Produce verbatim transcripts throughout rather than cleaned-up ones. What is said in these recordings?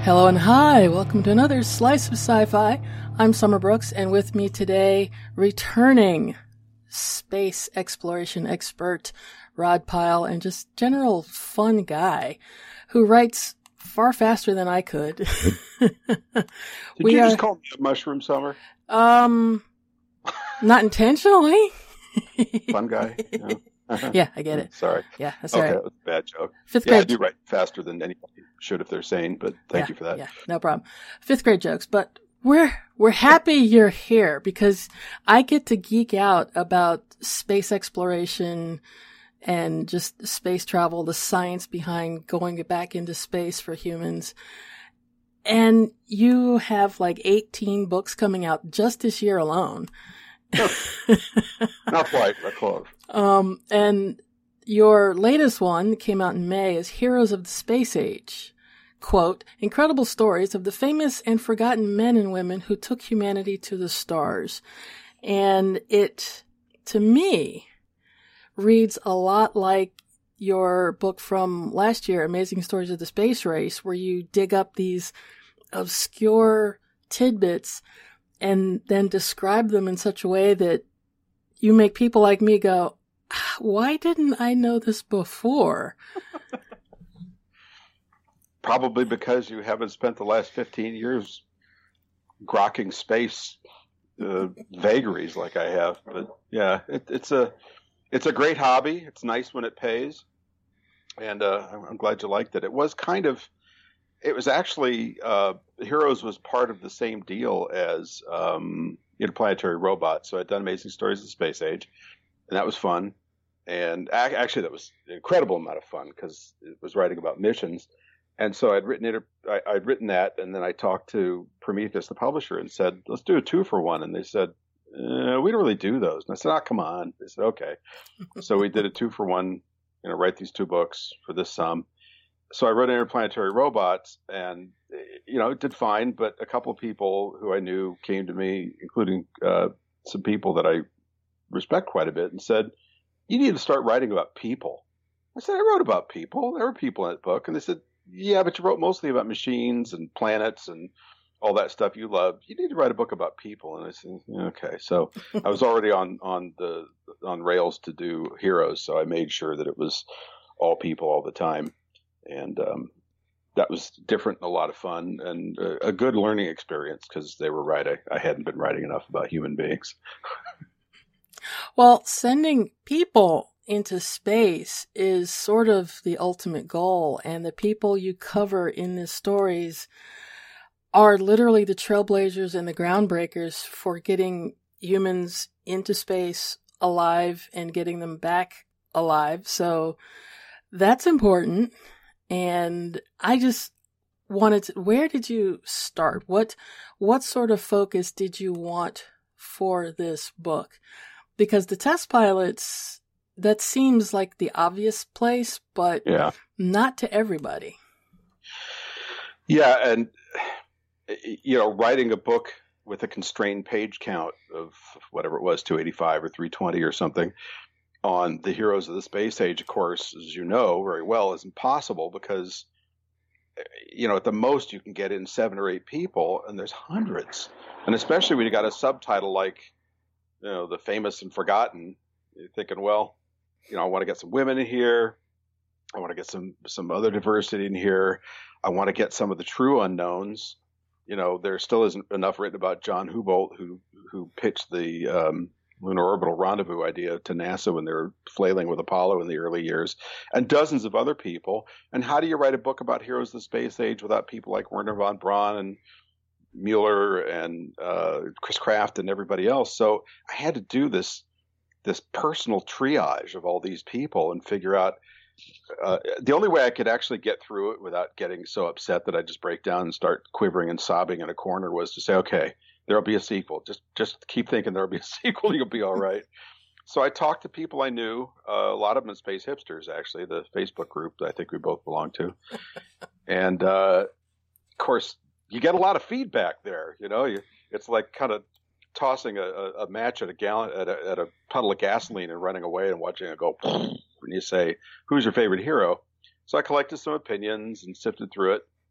Hello and hi, welcome to another Slice of Sci-Fi. I'm Summer Brooks, and with me today, returning space exploration expert Rod Pyle, and just general fun guy who writes far faster than I could. Did we you are, just call me a mushroom, Summer? Um, not intentionally. Fun guy? Yeah. Yeah, I get it. Sorry. Yeah, that's okay, all right. that was a bad joke. Fifth Yeah, I grade. do write faster than anybody should if they're sane, but thank yeah, you for that. Yeah, no problem. Fifth grade jokes, but we're we're happy you're here because I get to geek out about space exploration and just space travel, the science behind going back into space for humans. And you have like eighteen books coming out just this year alone. Not quite, but close. Um, and your latest one came out in May is Heroes of the Space Age. Quote, incredible stories of the famous and forgotten men and women who took humanity to the stars. And it, to me, reads a lot like your book from last year, Amazing Stories of the Space Race, where you dig up these obscure tidbits and then describe them in such a way that you make people like me go, why didn't I know this before? Probably because you haven't spent the last fifteen years grokking space uh, vagaries like I have. But yeah, it, it's a it's a great hobby. It's nice when it pays, and uh, I'm, I'm glad you liked it. It was kind of, it was actually uh, Heroes was part of the same deal as um, Interplanetary Robot. So I'd done Amazing Stories of the Space Age, and that was fun. And ac- actually, that was an incredible amount of fun because it was writing about missions. And so I'd written it. I, I'd written that, and then I talked to Prometheus, the publisher, and said, "Let's do a two for one." And they said, uh, "We don't really do those." And I said, "Oh, come on." They said, "Okay." So we did a two for one. You know, write these two books for this sum. So I wrote Interplanetary Robots, and you know, it did fine. But a couple of people who I knew came to me, including uh, some people that I respect quite a bit, and said, "You need to start writing about people." I said, "I wrote about people. There were people in that book." And they said, "Yeah, but you wrote mostly about machines and planets and all that stuff you love. You need to write a book about people." And I said, "Okay." So I was already on on the on rails to do Heroes, so I made sure that it was all people all the time, and um, that was different and a lot of fun and a, a good learning experience because they were right. I, I hadn't been writing enough about human beings. Well, sending people into space is sort of the ultimate goal, and the people you cover in the stories are literally the trailblazers and the groundbreakers for getting humans into space alive and getting them back alive. So that's important. And I just wanted to, where did you start? What, what sort of focus did you want for this book? Because the test pilots, that seems like the obvious place, but yeah. not to everybody. Yeah, and you know, writing a book with a constrained page count of whatever it was, two eighty-five or three twenty or something, on the Heroes of the Space Age, of course, as you know very well, is impossible because, you know, at the most you can get in seven or eight people, and there's hundreds. And especially when you got a subtitle like, you know, The Famous and Forgotten, you're thinking, well, you know, I want to get some women in here. I want to get some, some other diversity in here. I want to get some of the true unknowns. You know, there still isn't enough written about John Houbolt, who, who pitched the um, lunar orbital rendezvous idea to NASA when they were flailing with Apollo in the early years, and dozens of other people. And how do you write a book about Heroes of the Space Age without people like Wernher von Braun and Mueller and uh, Chris Kraft and everybody else? So I had to do this this personal triage of all these people and figure out uh, the only way I could actually get through it without getting so upset that I just break down and start quivering and sobbing in a corner was to say, okay, there'll be a sequel. Just just keep thinking there'll be a sequel. You'll be all right. So I talked to people I knew, uh, a lot of them Space Hipsters, actually, the Facebook group that I think we both belong to. And uh, of course, you get a lot of feedback there. You know, you, it's like kind of tossing a, a match at a gallon at a, at a puddle of gasoline and running away and watching it go. And you say, "Who's your favorite hero?" So I collected some opinions and sifted through it,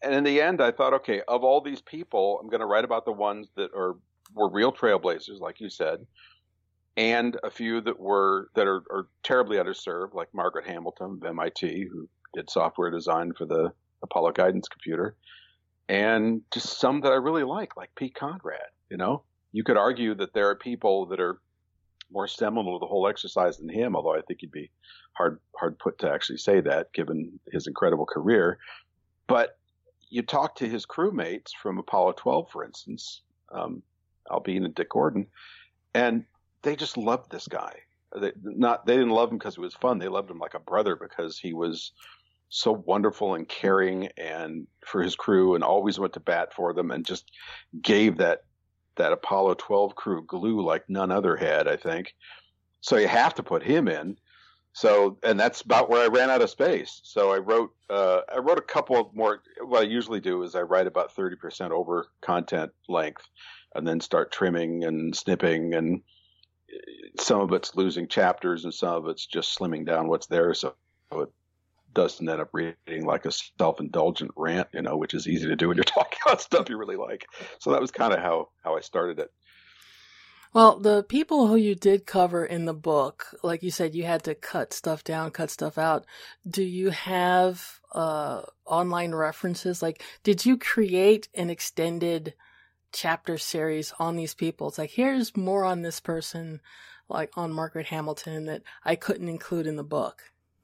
and in the end, I thought, okay, of all these people, I'm going to write about the ones that are were real trailblazers, like you said, and a few that were that are, are terribly underserved, like Margaret Hamilton of M I T, who did software design for the Apollo guidance computer, and just some that I really like, like Pete Conrad. You know, you could argue that there are people that are more seminal to the whole exercise than him, although I think he'd be hard hard put to actually say that, given his incredible career. But you talk to his crewmates from Apollo twelve, for instance, um, Al Bean and Dick Gordon, and they just loved this guy. They, not they didn't love him because it was fun. They loved him like a brother because he was so wonderful and caring and for his crew, and always went to bat for them, and just gave that that Apollo twelve crew glue like none other had, I think. So you have to put him in. So, and that's about where I ran out of space. So I wrote, uh, I wrote a couple of more. What I usually do is I write about thirty percent over content length, and then start trimming and snipping, and some of it's losing chapters, and some of it's just slimming down what's there, so it doesn't end up reading like a self-indulgent rant, you know, which is easy to do when you're talking about stuff you really like. So that was kind of how how I started it. Well, the people who you did cover in the book, like you said, you had to cut stuff down, cut stuff out. Do you have uh, online references? Like, did you create an extended chapter series on these people? It's like, here's more on this person, like on Margaret Hamilton, that I couldn't include in the book.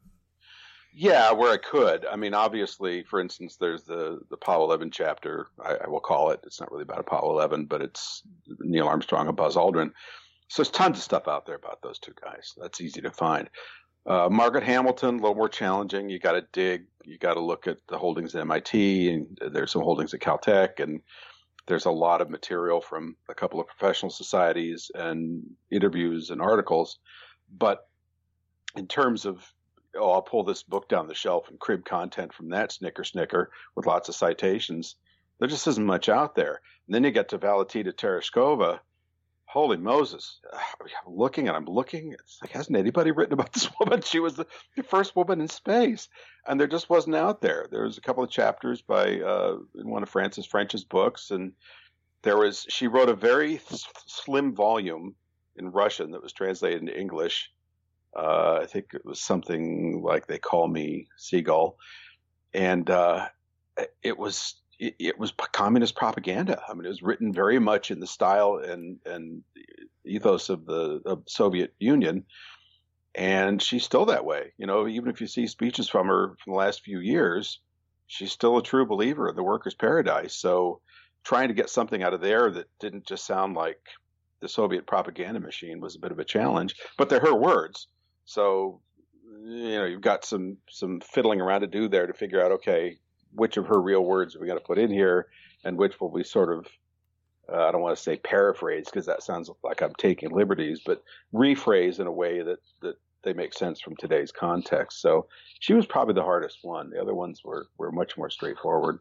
Yeah, where I could. I mean, obviously, for instance, there's the, the Apollo eleven chapter, I, I will call it. It's not really about Apollo eleven, but it's Neil Armstrong and Buzz Aldrin. So there's tons of stuff out there about those two guys. That's easy to find. Uh, Margaret Hamilton, a little more challenging. You got to dig. You got to look at the holdings at M I T, and there's some holdings at Caltech, and there's a lot of material from a couple of professional societies and interviews and articles. But in terms of, oh, I'll pull this book down the shelf and crib content from that snicker snicker with lots of citations, there just isn't much out there. And then you get to Valentina Tereshkova. Holy Moses. I'm looking and I'm looking. It's like, hasn't anybody written about this woman? She was the, the first woman in space. And there just wasn't out there. There was a couple of chapters by uh, in one of Francis French's books. And there was, she wrote a very th- slim volume in Russian that was translated into English. Uh, I think it was something like They Call Me Seagull. And uh, it was it, it was communist propaganda. I mean, it was written very much in the style and, and ethos of the of Soviet Union. And she's still that way. You know, even if you see speeches from her from the last few years, she's still a true believer of the workers' paradise. So trying to get something out of there that didn't just sound like the Soviet propaganda machine was a bit of a challenge. But they're her words. So, you know, you've got some some fiddling around to do there to figure out, okay, which of her real words are we going to put in here, and which will we sort of, uh, I don't want to say paraphrase because that sounds like I'm taking liberties, but rephrase in a way that, that they make sense from today's context. So she was probably the hardest one. The other ones were, were much more straightforward.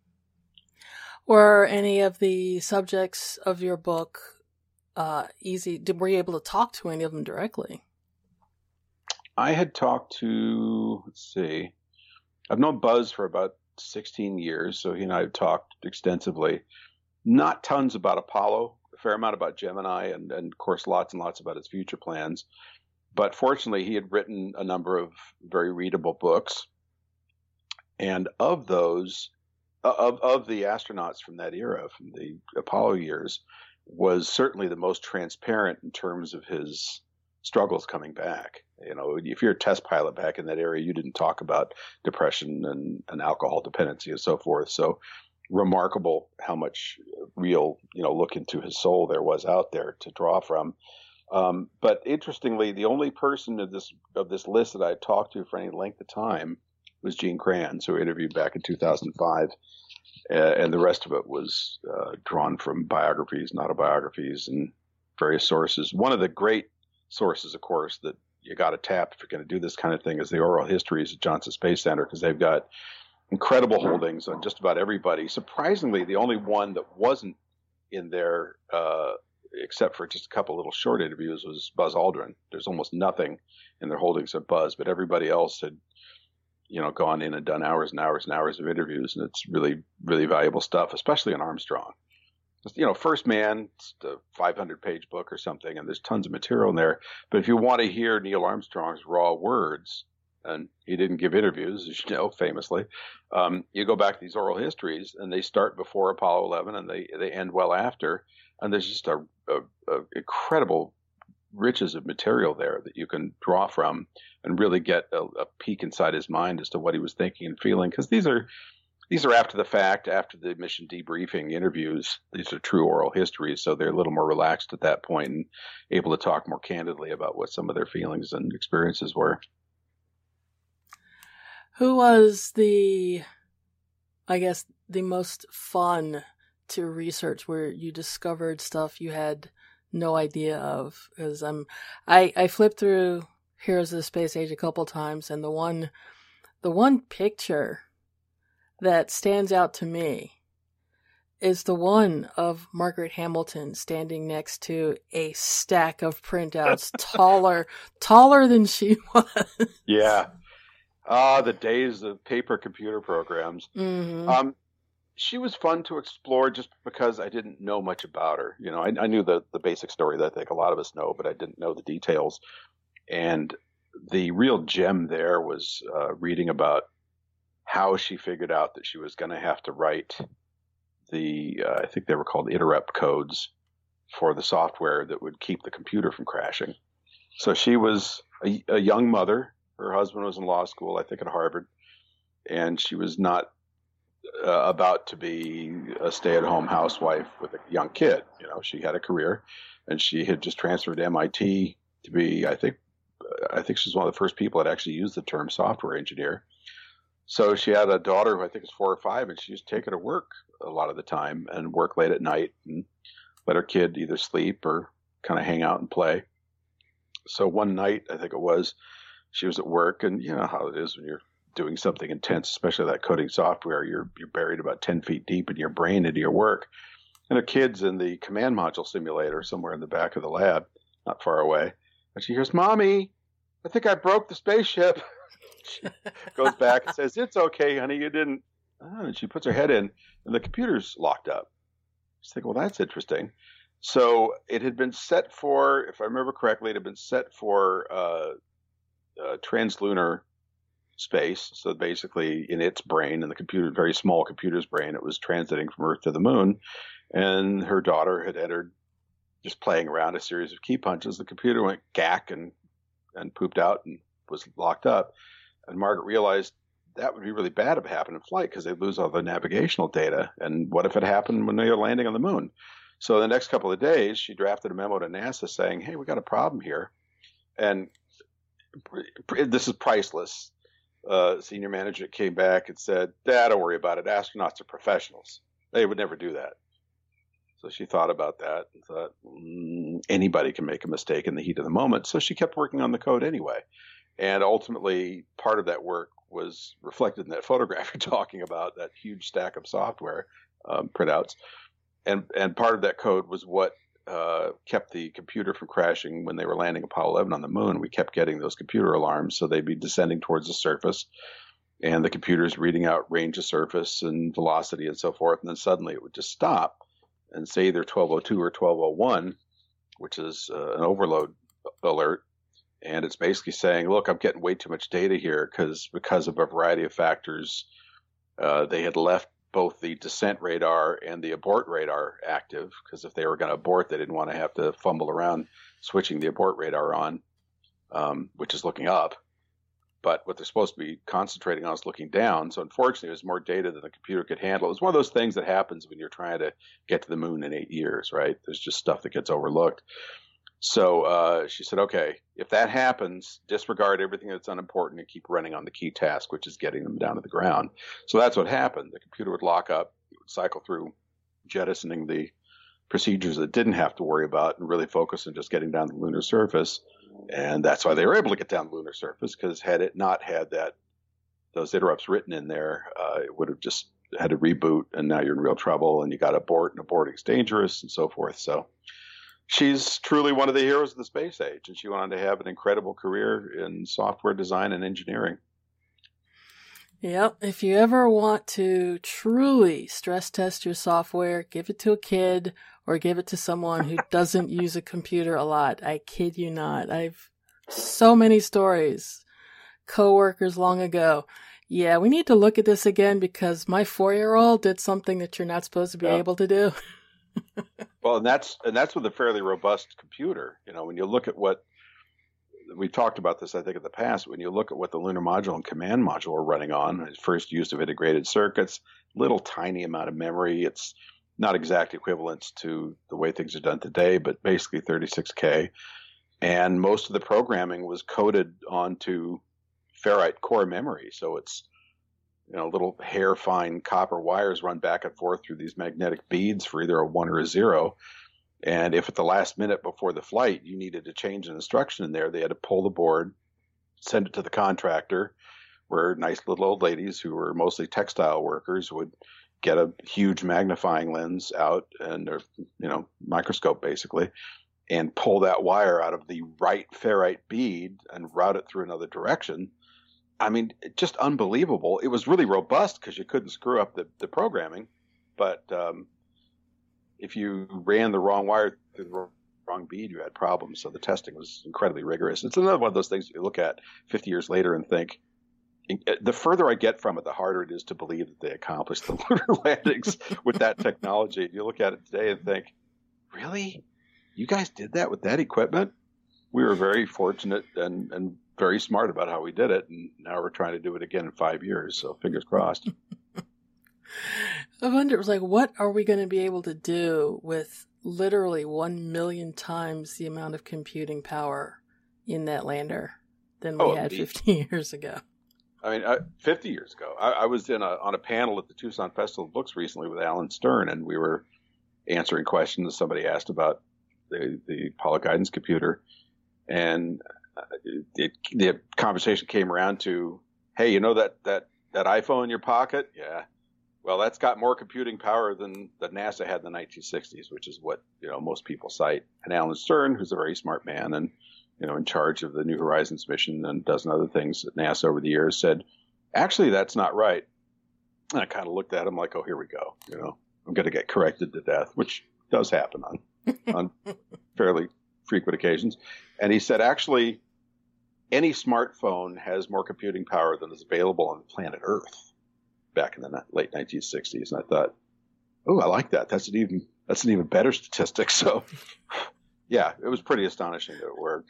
Were any of the subjects of your book uh, easy? Did, were you able to talk to any of them directly? I had talked to, let's see, I've known Buzz for about sixteen years, so he and I have talked extensively. Not tons about Apollo, a fair amount about Gemini, and, and of course lots and lots about his future plans. But fortunately, he had written a number of very readable books. And of those, of, of the astronauts from that era, from the Apollo years, was certainly the most transparent in terms of his struggles coming back. You know, if you're a test pilot back in that area, you didn't talk about depression and, and alcohol dependency and so forth. So remarkable how much real, you know, look into his soul there was out there to draw from. Um, but interestingly, the only person of this of this list that I talked to for any length of time was Gene Kranz, who I interviewed back in two thousand five. Uh, and the rest of it was uh, drawn from biographies and autobiographies and various sources. One of the great sources, of course, that you got to tap if you're going to do this kind of thing is the oral histories at Johnson Space Center, because they've got incredible holdings on just about everybody. Surprisingly, the only one that wasn't in there, uh, except for just a couple little short interviews, was Buzz Aldrin. There's almost nothing in their holdings of Buzz, but everybody else had you know, gone in and done hours and hours and hours of interviews, and it's really, really valuable stuff, especially on Armstrong. You know, First Man, it's a five hundred page book or something, and there's tons of material in there. But if you want to hear Neil Armstrong's raw words, and he didn't give interviews, as you know, famously, um, you go back to these oral histories, and they start before Apollo eleven, and they, they end well after. And there's just a, a, a incredible riches of material there that you can draw from and really get a, a peek inside his mind as to what he was thinking and feeling. Because these are these are after the fact, after the mission debriefing interviews. These are true oral histories, so they're a little more relaxed at that point and able to talk more candidly about what some of their feelings and experiences were. Who was the, I guess, the most fun to research, where you discovered stuff you had no idea of? Because I'm, I, I flipped through Heroes of the Space Age a couple times, and the one, the one picture that stands out to me is the one of Margaret Hamilton standing next to a stack of printouts taller, taller than she was. Yeah. Ah, the days of paper computer programs. Mm-hmm. Um, she was fun to explore just because I didn't know much about her. You know, I, I knew the, the basic story that I think a lot of us know, but I didn't know the details. And the real gem there was uh, reading about how she figured out that she was going to have to write the, uh, I think they were called interrupt codes for the software that would keep the computer from crashing. So she was a, a young mother. Her husband was in law school, I think at Harvard, and she was not uh, about to be a stay-at-home housewife with a young kid. You know, she had a career, and she had just transferred to M I T to be, I think, I think she's one of the first people that actually used the term software engineer. So she had a daughter who I think is four or five, and she used to take her to work a lot of the time and work late at night and let her kid either sleep or kind of hang out and play. So one night, I think it was, she was at work, and you know how it is when you're doing something intense, especially that coding software, you're you're buried about ten feet deep in your brain into your work. And her kid's in the command module simulator somewhere in the back of the lab, not far away. And she hears, "Mommy, I think I broke the spaceship." She goes back and says, "It's okay, honey, you didn't." Oh, and she puts her head in, and the computer's locked up. She's thinking, well, that's interesting. So it had been set for, if I remember correctly, it had been set for uh, uh, translunar space. So basically, in its brain, in the computer, very small computer's brain, it was transiting from Earth to the moon. And her daughter had entered, just playing around, a series of key punches. The computer went gack and and pooped out and was locked up. And Margaret realized that would be really bad if it happened in flight, because they'd lose all the navigational data. And what if it happened when they were landing on the moon? So the next couple of days, she drafted a memo to NASA saying, "Hey, we got a problem here." And this is priceless. Uh, senior management came back and said, "Dad, don't worry about it. Astronauts are professionals. They would never do that." So she thought about that and thought, mm, anybody can make a mistake in the heat of the moment. So she kept working on the code anyway. And ultimately, part of that work was reflected in that photograph you're talking about, that huge stack of software um, printouts. And and part of that code was what uh, kept the computer from crashing when they were landing Apollo eleven on the moon. We kept getting those computer alarms, so they'd be descending towards the surface, and the computer's reading out range of surface and velocity and so forth, and then suddenly it would just stop and say either twelve oh two or twelve oh one, which is uh, an overload alert. And it's basically saying, look, I'm getting way too much data here because because of a variety of factors, uh, they had left both the descent radar and the abort radar active, because if they were going to abort, they didn't want to have to fumble around switching the abort radar on, um, which is looking up. But what they're supposed to be concentrating on is looking down. So unfortunately, it was more data than the computer could handle. It was one of those things that happens when you're trying to get to the moon in eight years, right? There's just stuff that gets overlooked. So uh, she said, okay, if that happens, disregard everything that's unimportant and keep running on the key task, which is getting them down to the ground. So that's what happened. The computer would lock up, it would cycle through jettisoning the procedures that didn't have to worry about and really focus on just getting down to the lunar surface. And that's why they were able to get down the lunar surface, because had it not had that, those interrupts written in there, uh, it would have just had to reboot, and now you're in real trouble, and you got to abort, and aborting's dangerous, and so forth. So she's truly one of the heroes of the space age, and she went on to have an incredible career in software design and engineering. Yep. If you ever want to truly stress test your software, give it to a kid or give it to someone who doesn't use a computer a lot. I kid you not. I've so many stories. Coworkers long ago. Yeah, we need to look at this again because my four-year-old did something that you're not supposed to be yeah. able to do. Well, and that's and that's with a fairly robust computer. You know, when you look at what we talked about this, I think in the past, when you look at what the Lunar Module and Command Module are running on, first use of integrated circuits, little tiny amount of memory. It's not exact equivalence to the way things are done today, but basically thirty-six K. And most of the programming was coded onto ferrite core memory. So it's, you know, little hair fine copper wires run back and forth through these magnetic beads for either a one or a zero. And if at the last minute before the flight you needed to change an instruction in there, they had to pull the board, send it to the contractor, where nice little old ladies who were mostly textile workers would get a huge magnifying lens out and, or, you know, microscope basically, and pull that wire out of the right ferrite bead and route it through another direction. I mean, just unbelievable. It was really robust because you couldn't screw up the, the programming, but um, if you ran the wrong wire through the wrong bead, you had problems. So the testing was incredibly rigorous. It's another one of those things you look at fifty years later and think, the further I get from it, the harder it is to believe that they accomplished the lunar landings with that technology. You look at it today and think, really? You guys did that with that equipment? We were very fortunate and, and very smart about how we did it, and now we're trying to do it again in five years, so fingers crossed. I wonder, it was like, what are we going to be able to do with literally one million times the amount of computing power in that lander than we oh, had indeed. fifteen years ago? I mean, uh, fifty years ago, I, I was in a, on a panel at the Tucson Festival of Books recently with Alan Stern, and we were answering questions somebody asked about the, the Apollo guidance computer, and it, the conversation came around to, hey, you know that, that, that iPhone in your pocket? Yeah. Well, that's got more computing power than, than NASA had in the nineteen sixties, which is what, you know, most people cite. And Alan Stern, who's a very smart man and, you know, in charge of the New Horizons mission and a dozen other things at NASA over the years, said, actually, that's not right. And I kind of looked at him like, oh, here we go. You know, I'm going to get corrected to death, which does happen on, on fairly frequent occasions. And he said, actually, any smartphone has more computing power than is available on the planet Earth back in the late nineteen sixties. And I thought, oh, I like that. That's an even, that's an even better statistic. So yeah, it was pretty astonishing that it worked.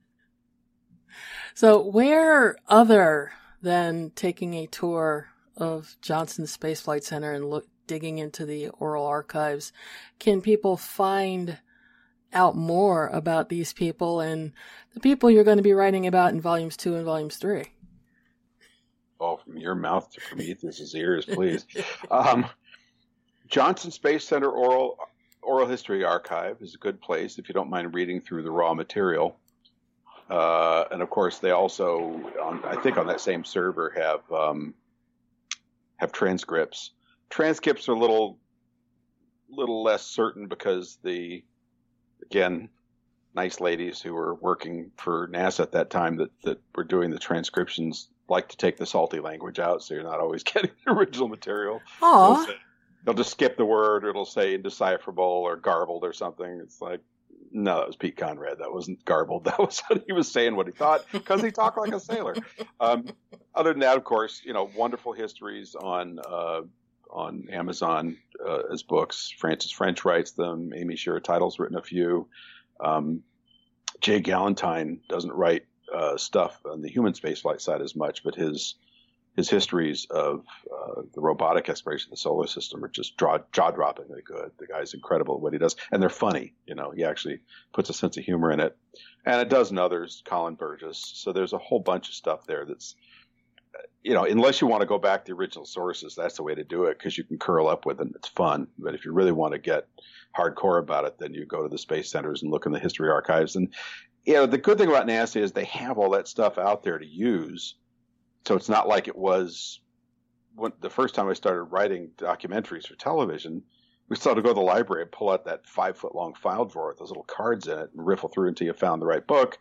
So where other than taking a tour of Johnson Space Flight Center and look, digging into the oral archives, can people find out more about these people and the people you're going to be writing about in volumes two and volumes three? Oh, from your mouth to Prometheus's ears, please. um, Johnson Space Center Oral Oral History Archive is a good place if you don't mind reading through the raw material. Uh, and of course, they also, on, I think, on that same server have um, have transcripts. Transcripts are a little little less certain because the again, nice ladies who were working for NASA at that time that, that were doing the transcriptions like to take the salty language out, so you're not always getting the original material. Aww. They'll, say, they'll just skip the word, or it'll say indecipherable or garbled or something. It's like, no, that was Pete Conrad. That wasn't garbled. That was he was saying what he thought because he talked like a sailor. Um, other than that, of course, you know, wonderful histories on uh, on Amazon uh, as books. Francis French writes them. Amy Shira Title's written a few. Um, Jay Galantine doesn't write uh, stuff on the human spaceflight side as much, but his his histories of uh, the robotic exploration of the solar system are just jaw droppingly good. The guy's incredible at what he does, and they're funny. You know, he actually puts a sense of humor in it, and a dozen others. Colin Burgess. So there's a whole bunch of stuff there that's, you know, unless you want to go back to the original sources, that's the way to do it because you can curl up with it and it's fun. But if you really want to get hardcore about it, then you go to the space centers and look in the history archives. And, you know, the good thing about NASA is they have all that stuff out there to use. So it's not like it was when, the first time I started writing documentaries for television. We still had to go to the library and pull out that five foot long file drawer with those little cards in it and riffle through until you found the right book.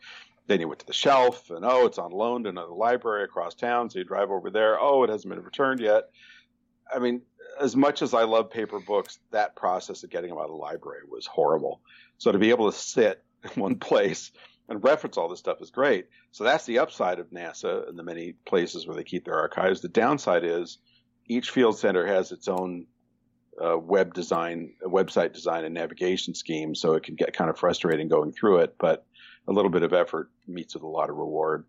then you went to the shelf, and oh, it's on loan to another library across town. So you drive over there. Oh, it hasn't been returned yet. I mean, as much as I love paper books, that process of getting them out of the library was horrible. So to be able to sit in one place and reference all this stuff is great. So that's the upside of NASA and the many places where they keep their archives. The downside is each field center has its own uh, web design, website design and navigation scheme. So it can get kind of frustrating going through it, but a little bit of effort meets with a lot of reward.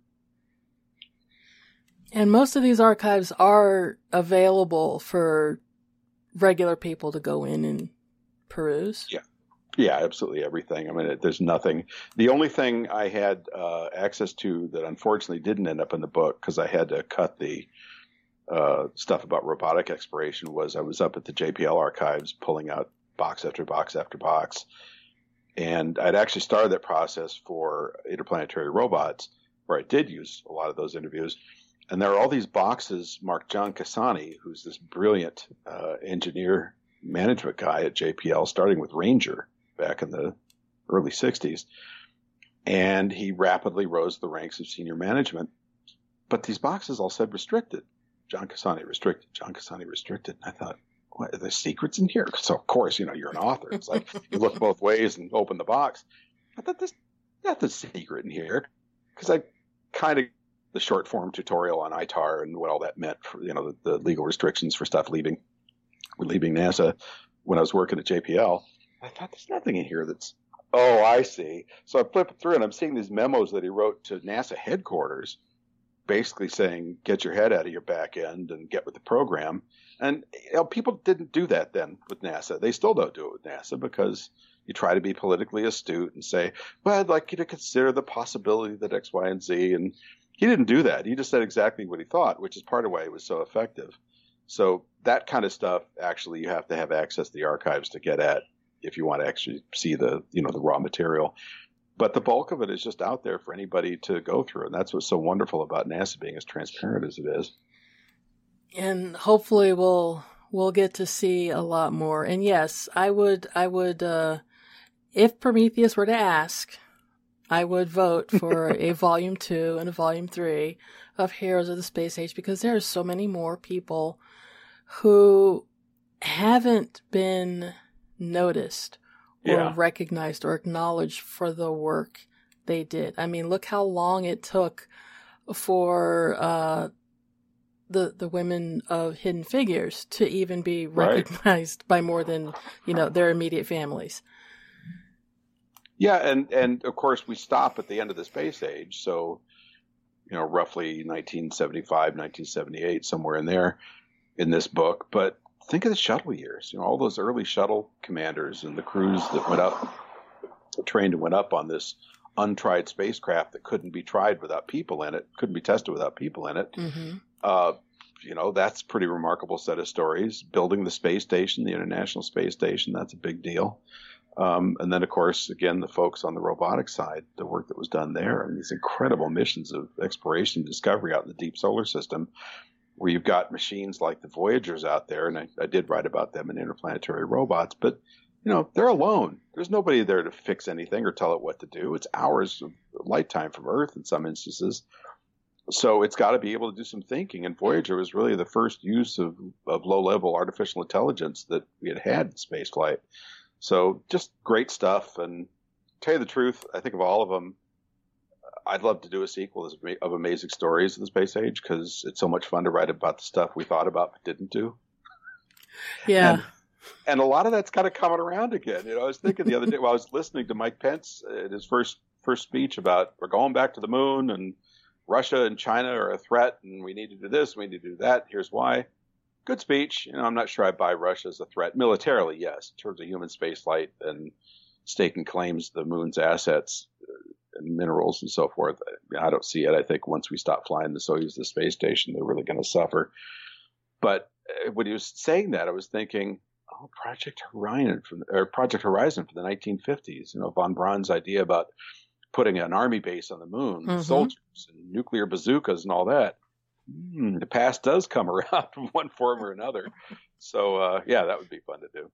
And most of these archives are available for regular people to go in and peruse. Yeah. Yeah, absolutely everything. I mean, it, there's nothing. The only thing I had uh, access to that unfortunately didn't end up in the book because I had to cut the uh, stuff about robotic exploration was I was up at the J P L archives pulling out box after box after box. And I'd actually started that process for Interplanetary Robots, where I did use a lot of those interviews. And there are all these boxes marked John Cassani, who's this brilliant uh, engineer management guy at J P L, starting with Ranger back in the early sixties. And he rapidly rose the ranks of senior management. But these boxes all said restricted. John Cassani restricted, John Cassani restricted. And I thought, what, are there secrets in here? So, of course, you know, you're an author. It's like you look both ways and open the box. I thought there's nothing secret in here because I kind of the short form tutorial on I T A R and what all that meant for, you know, the, the legal restrictions for stuff leaving, leaving NASA when I was working at J P L. I thought there's nothing in here that's, oh, I see. So I flipped through and I'm seeing these memos that he wrote to NASA headquarters, basically saying, get your head out of your back end and get with the program. And you know, people didn't do that then with NASA. They still don't do it with NASA because you try to be politically astute and say, well, I'd like you to consider the possibility that X, Y, and Z. And he didn't do that. He just said exactly what he thought, which is part of why it was so effective. So that kind of stuff, actually, you have to have access to the archives to get at if you want to actually see the, you know, the raw material. But the bulk of it is just out there for anybody to go through. And that's what's so wonderful about NASA being as transparent as it is. And hopefully we'll we'll get to see a lot more. And yes, I would I would uh, if Prometheus were to ask, I would vote for a volume two and a volume three of Heroes of the Space Age because there are so many more people who haven't been noticed or Yeah. recognized or acknowledged for the work they did. I mean, look how long it took for uh, the the women of Hidden Figures to even be Right. recognized by more than, you know, their immediate families. Yeah, and, and of course we stop at the end of the space age, so you know, roughly nineteen seventy-five, nineteen seventy-eight, somewhere in there in this book. But think of the shuttle years, you know, all those early shuttle commanders and the crews that went up, trained and went up on this untried spacecraft that couldn't be tried without people in it, couldn't be tested without people in it. Mm-hmm. Uh, you know, that's a pretty remarkable set of stories. Building the space station, the International Space Station, that's a big deal. Um, and then, of course, again, the folks on the robotics side, the work that was done there, and these incredible missions of exploration and discovery out in the deep solar system, where you've got machines like the Voyagers out there, and I, I did write about them in Interplanetary Robots, but, you know, they're alone. There's nobody there to fix anything or tell it what to do. It's hours of light time from Earth in some instances. So it's got to be able to do some thinking, and Voyager was really the first use of, of low-level artificial intelligence that we had had in spaceflight. So just great stuff. And to tell you the truth, I think of all of them, I'd love to do a sequel of Amazing Stories of the Space Age because it's so much fun to write about the stuff we thought about but didn't do. Yeah. And, and a lot of that's kind of coming around again. You know, I was thinking the other day while I was listening to Mike Pence in his first first speech about we're going back to the moon and Russia and China are a threat and we need to do this, we need to do that. Here's why. Good speech. You know, I'm not sure I buy Russia as a threat. Militarily, yes. In terms of human spaceflight and staking claims to the moon's assets and minerals and so forth, I don't see it. I think once we stop flying the Soyuz to the space station, they're really going to suffer. But when he was saying that, I was thinking, oh, Project Horizon from or Project Horizon for the nineteen fifties. You know, von Braun's idea about putting an army base on the moon, Mm-hmm. soldiers and nuclear bazookas and all that. Hmm, the past does come around in one form or another. So, uh, yeah, that would be fun to do.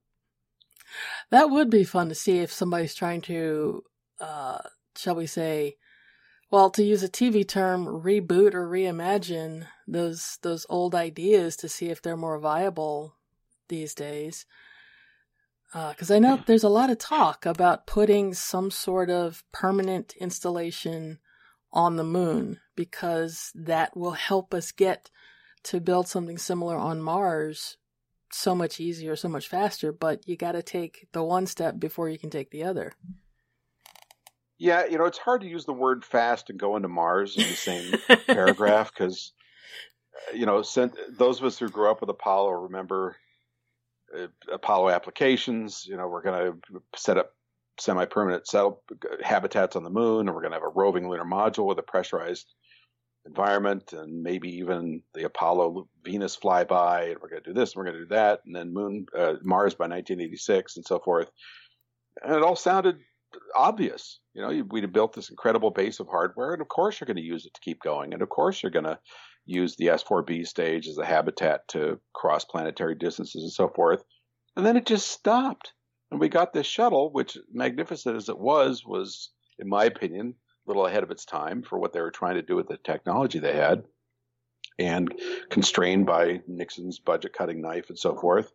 That would be fun to see if somebody's trying to, uh, shall we say, Well, to use a T V term, reboot or reimagine those those old ideas to see if they're more viable these days. Because uh, I know there's a lot of talk about putting some sort of permanent installation on the moon, because that will help us get to build something similar on Mars so much easier, so much faster. But you got to take the one step before you can take the other. Yeah, you know, it's hard to use the word fast and go into Mars in the same paragraph because, you know, those of us who grew up with Apollo remember uh, Apollo applications. You know, we're going to set up semi-permanent settle habitats on the moon, and we're going to have a roving lunar module with a pressurized environment, and maybe even the Apollo Venus flyby, and we're going to do this, and we're going to do that, and then Moon uh, Mars by nineteen eighty-six, and so forth. And it all sounded obvious. You know, we'd have built this incredible base of hardware, and of course you're going to use it to keep going, and of course you're going to use the S four B stage as a habitat to cross planetary distances and so forth. And then it just stopped. And we got this shuttle, which, magnificent as it was, was, in my opinion, a little ahead of its time for what they were trying to do with the technology they had, and constrained by Nixon's budget-cutting knife and so forth.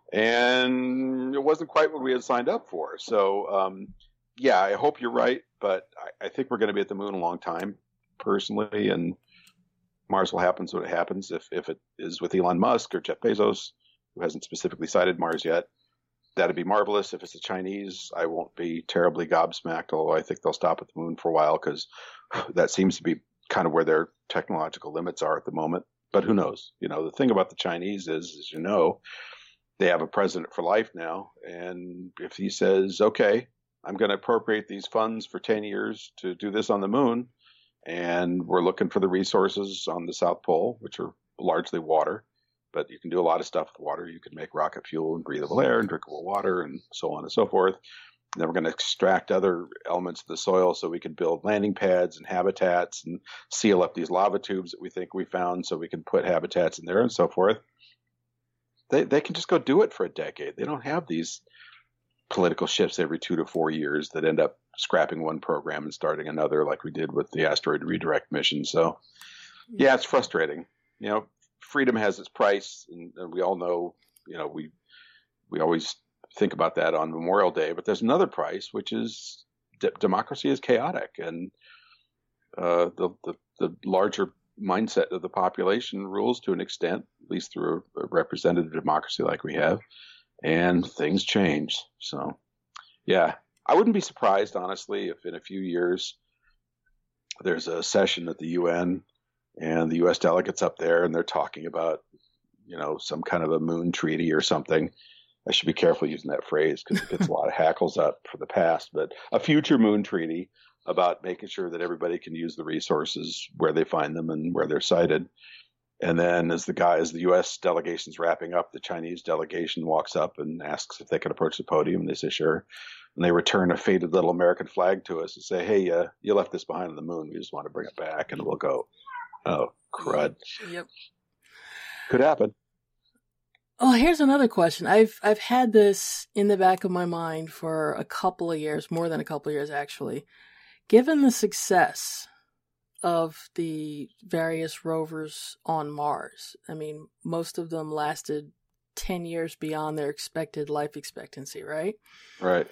And it wasn't quite what we had signed up for. So, um, yeah, I hope you're right, but I, I think we're going to be at the moon a long time, personally, and Mars will happen so it happens. If, if it is with Elon Musk or Jeff Bezos, who hasn't specifically cited Mars yet, that'd be marvelous. If it's the Chinese, I won't be terribly gobsmacked, although I think they'll stop at the moon for a while because that seems to be kind of where their technological limits are at the moment. But who knows? You know, the thing about the Chinese is, as you know, they have a president for life now. And if he says, okay, I'm going to appropriate these funds for ten years to do this on the moon, and we're looking for the resources on the South Pole, which are largely water, but you can do a lot of stuff with water. You can make rocket fuel and breathable air and drinkable water and so on and so forth. And then we're going to extract other elements of the soil so we can build landing pads and habitats and seal up these lava tubes that we think we found so we can put habitats in there and so forth. They they can just go do it for a decade. They don't have these political shifts every two to four years that end up scrapping one program and starting another, like we did with the asteroid redirect mission. So, yeah, it's frustrating. You know, freedom has its price, and, and we all know, you know, we we always think about that on Memorial Day, but there's another price, which is de- democracy is chaotic, and uh, the, the the larger mindset of the population rules to an extent, at least through a, a representative democracy like we have, and things change. So, yeah, I wouldn't be surprised, honestly, if in a few years there's a session at the U N and the U S delegates up there, and they're talking about, you know, some kind of a moon treaty or something. I should be careful using that phrase because it gets a lot of hackles up for the past, but a future moon treaty about making sure that everybody can use the resources where they find them and where they're sited. And then as the guy, as the U S delegation's wrapping up, the Chinese delegation walks up and asks if they can approach the podium. They say, sure. And they return a faded little American flag to us and say, hey, uh, you left this behind on the moon. We just want to bring it back. And we'll go, oh, crud. Yep. Could happen. Oh, here's another question. I've I've had this in the back of my mind for a couple of years, more than a couple of years, actually. Given the success of the various rovers on Mars, I mean, most of them lasted ten years beyond their expected life expectancy, right? Right.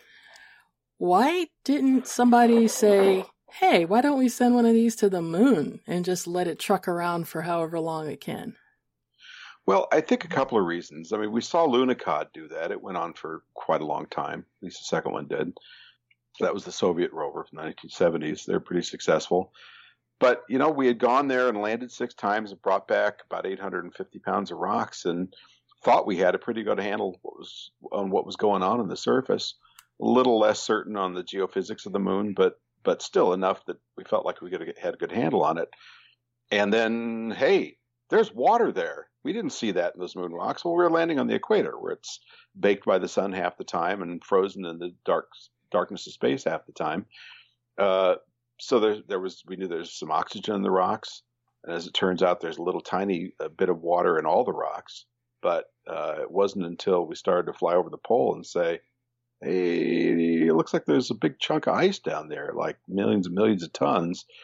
Why didn't somebody say, hey, why don't we send one of these to the moon and just let it truck around for however long it can? Well, I think a couple of reasons. I mean, we saw Lunokhod do that. It went on for quite a long time. At least the second one did. That was the Soviet rover from the nineteen seventies. They're pretty successful. But, you know, we had gone there and landed six times and brought back about eight hundred fifty pounds of rocks and thought we had a pretty good handle what was, on what was going on on the surface. A little less certain on the geophysics of the moon, but but still enough that we felt like we had a good handle on it. And then, hey, there's water there. We didn't see that in those moon rocks. Well, we were landing on the equator where it's baked by the sun half the time and frozen in the dark darkness of space half the time. Uh, so there, there was, we knew there's some oxygen in the rocks. And as it turns out, there's a little tiny a bit of water in all the rocks. But uh, it wasn't until we started to fly over the pole and say, hey, it looks like there's a big chunk of ice down there, like millions and millions of tons.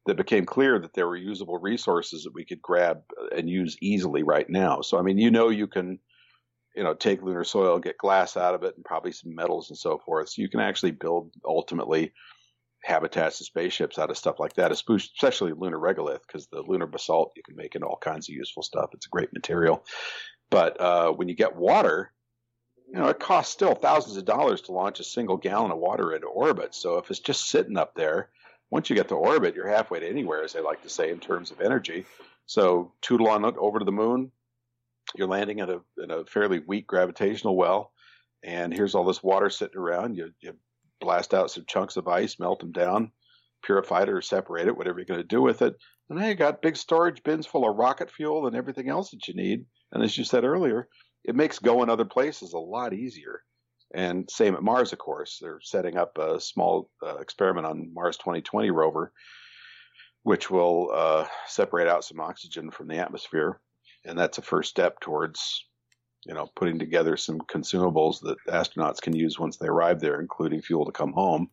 that became clear that there were usable resources that we could grab and use easily right now. So, I mean, you know, you can, you know, take lunar soil, get glass out of it, and probably some metals and so forth. So you can actually build ultimately habitats and spaceships out of stuff like that, especially lunar regolith, because the lunar basalt you can make into all kinds of useful stuff. It's a great material. But uh, when you get water, you know, it costs still thousands of dollars to launch a single gallon of water into orbit. So if it's just sitting up there, once you get to orbit, you're halfway to anywhere, as they like to say, in terms of energy. So tootle on over to the moon, you're landing in a, in a fairly weak gravitational well, and here's all this water sitting around. You, you blast out some chunks of ice, melt them down, purify it or separate it, whatever you're going to do with it. And then you got big storage bins full of rocket fuel and everything else that you need. And as you said earlier, it makes going other places a lot easier. And same at Mars, of course. They're setting up a small uh, experiment on Mars twenty twenty rover, which will uh, separate out some oxygen from the atmosphere. And that's a first step towards, you know, putting together some consumables that astronauts can use once they arrive there, including fuel to come home.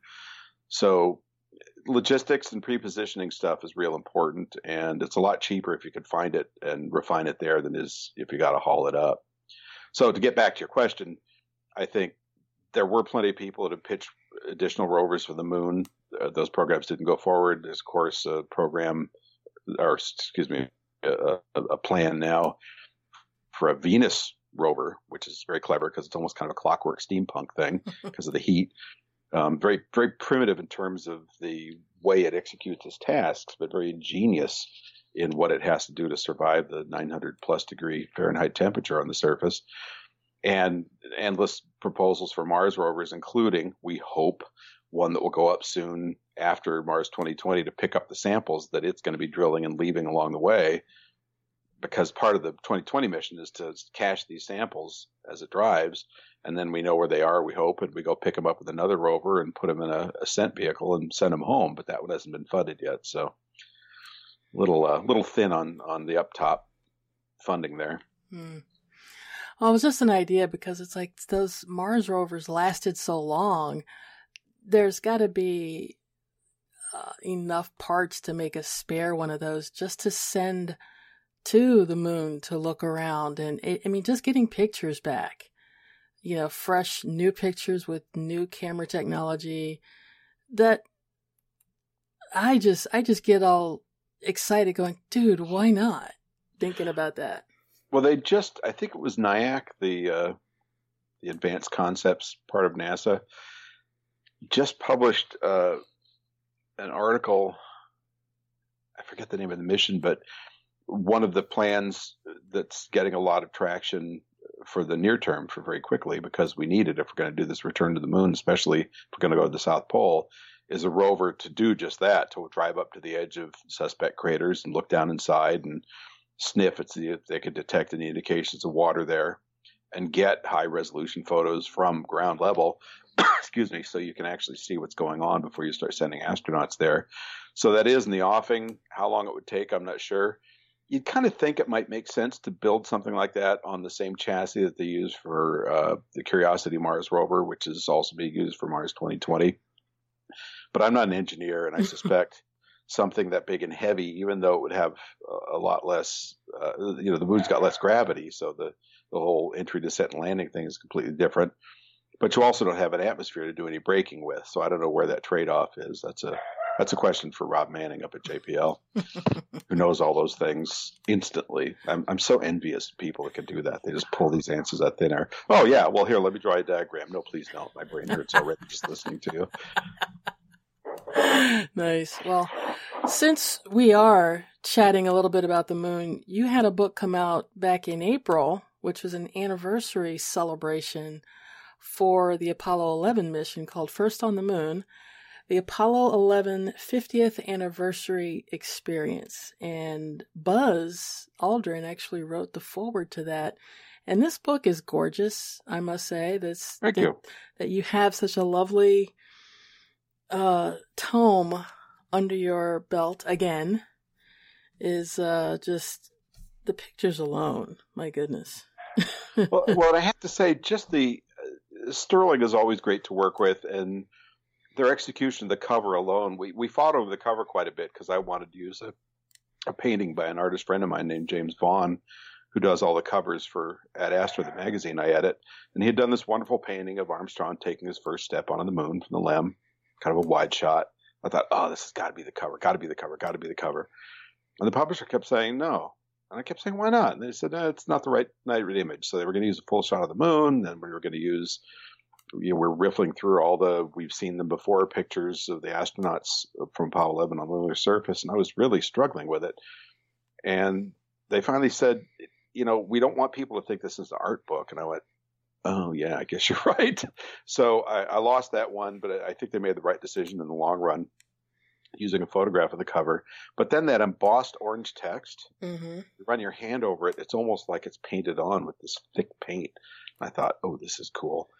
So logistics and pre-positioning stuff is real important, and it's a lot cheaper if you could find it and refine it there than it is if you got to haul it up. So to get back to your question, I think there were plenty of people that have pitched additional rovers for the moon. Uh, those programs didn't go forward. There's, of course, a program, or excuse me, a, a plan now for a Venus rover, which is very clever because it's almost kind of a clockwork steampunk thing because of the heat. Um, very, very primitive in terms of the way it executes its tasks, but very ingenious in what it has to do to survive the nine hundred plus degree Fahrenheit temperature on the surface. And endless proposals for Mars rovers, including, we hope, one that will go up soon after Mars twenty twenty to pick up the samples that it's going to be drilling and leaving along the way. Because part of the twenty twenty mission is to cache these samples as it drives, and then we know where they are, we hope, and we go pick them up with another rover and put them in a ascent vehicle and send them home. But that one hasn't been funded yet, so little uh, little thin on on the up top funding there. Hmm. Well, it was just an idea because it's like those Mars rovers lasted so long. There's got to be uh, enough parts to make a spare one of those just to send to the moon to look around. And it, I mean, just getting pictures back, you know, fresh new pictures with new camera technology that I just, I just get all excited going, dude, why not? Thinking about that. Well, they just, I think it was NIAC, the, uh, the Advanced Concepts part of NASA, just published uh, an article. I forget the name of the mission, but one of the plans that's getting a lot of traction for the near term, for very quickly, because we need it if we're going to do this return to the moon, especially if we're going to go to the South Pole, is a rover to do just that, to drive up to the edge of suspect craters and look down inside and sniff if they could detect any indications of water there, and get high resolution photos from ground level, excuse me, so you can actually see what's going on before you start sending astronauts there. So that is in the offing. How long it would take, I'm not sure. You'd kind of think it might make sense to build something like that on the same chassis that they use for uh, the Curiosity Mars rover, which is also being used for Mars twenty twenty. But I'm not an engineer, and I suspect something that big and heavy, even though it would have a lot less, uh, you know, the moon's got less gravity, so the, the whole entry, descent, and landing thing is completely different. But you also don't have an atmosphere to do any braking with, so I don't know where that trade-off is. That's a that's a question for Rob Manning up at J P L, who knows all those things instantly. I'm I'm so envious of people that can do that. They just pull these answers out thin air. Oh yeah, well here, let me draw a diagram. No, please don't. My brain hurts already just listening to you. Nice. Well, since we are chatting a little bit about the moon, you had a book come out back in April, which was an anniversary celebration for the Apollo eleven mission called First on the Moon, the Apollo eleven fiftieth Anniversary Experience. And Buzz Aldrin actually wrote the foreword to that. And this book is gorgeous, I must say. That's, Thank that, you. That you have such a lovely uh, tome under your belt again is uh, just the pictures alone. My goodness. well, well, I have to say, just the uh, Sterling is always great to work with, and their execution of the cover alone, we, we fought over the cover quite a bit because I wanted to use a, a painting by an artist friend of mine named James Vaughn, who does all the covers for Ad Astra, the magazine I edit. And he had done this wonderful painting of Armstrong taking his first step onto the moon from the LEM, kind of a wide shot. I thought, oh, this has got to be the cover, got to be the cover, got to be the cover. And the publisher kept saying no. And I kept saying, why not? And they said, no, it's not the right night image. So they were going to use a full shot of the moon. Then we were going to use, you know, we're riffling through all the, we've seen them before pictures of the astronauts from Apollo eleven on the lunar surface. And I was really struggling with it. And they finally said, you know, we don't want people to think this is an art book. And I went, oh, yeah, I guess you're right. So I, I lost that one, but I think they made the right decision in the long run, using a photograph of the cover. But then that embossed orange text, mm-hmm. you run your hand over it, it's almost like it's painted on with this thick paint. I thought, oh, this is cool.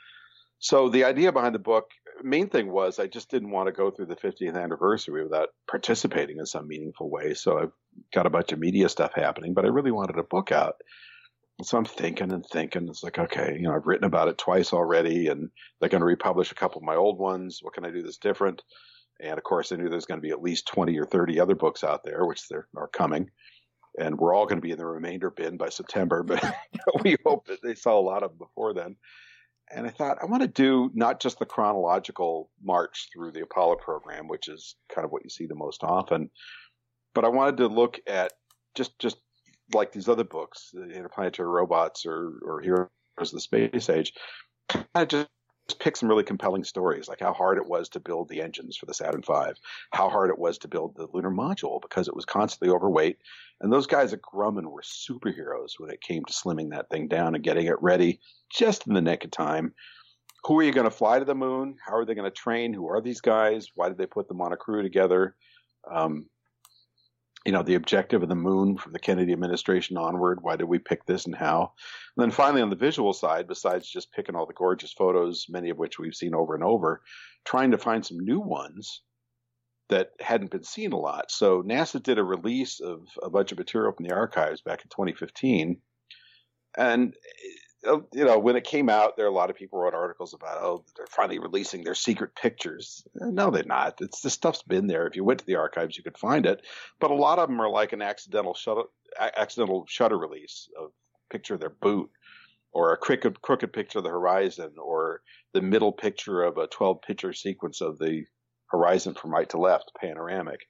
So the idea behind the book, main thing was I just didn't want to go through the fiftieth anniversary without participating in some meaningful way. So I've got a bunch of media stuff happening, but I really wanted a book out. And so I'm thinking and thinking. It's like, okay, you know, I've written about it twice already, and they're going to republish a couple of my old ones. What can I do that's different? And of course, I knew there's going to be at least twenty or thirty other books out there, which there are coming. And we're all going to be in the remainder bin by September, but you know, we hope that they sell a lot of them before then. And I thought, I want to do not just the chronological march through the Apollo program, which is kind of what you see the most often, but I wanted to look at just, just like these other books, the Interplanetary Robots or, or Heroes of the Space Age, kind of just pick some really compelling stories, like how hard it was to build the engines for the Saturn five, how hard it was to build the lunar module because it was constantly overweight. And those guys at Grumman were superheroes when it came to slimming that thing down and getting it ready just in the nick of time. Who are you going to fly to the moon? How are they going to train? Who are these guys? Why did they put them on a crew together? Um, you know, the objective of the moon from the Kennedy administration onward. Why did we pick this and how? And then finally on the visual side, besides just picking all the gorgeous photos, many of which we've seen over and over, trying to find some new ones that hadn't been seen a lot. So NASA did a release of a bunch of material from the archives back in twenty fifteen. And, you know, when it came out, there are a lot of people wrote articles about, oh, they're finally releasing their secret pictures. No, they're not. It's the stuff's been there. If you went to the archives, you could find it. But a lot of them are like an accidental shutter, accidental shutter release of picture of their boot, or a crooked, crooked picture of the horizon, or the middle picture of a twelve picture sequence of the horizon from right to left, panoramic.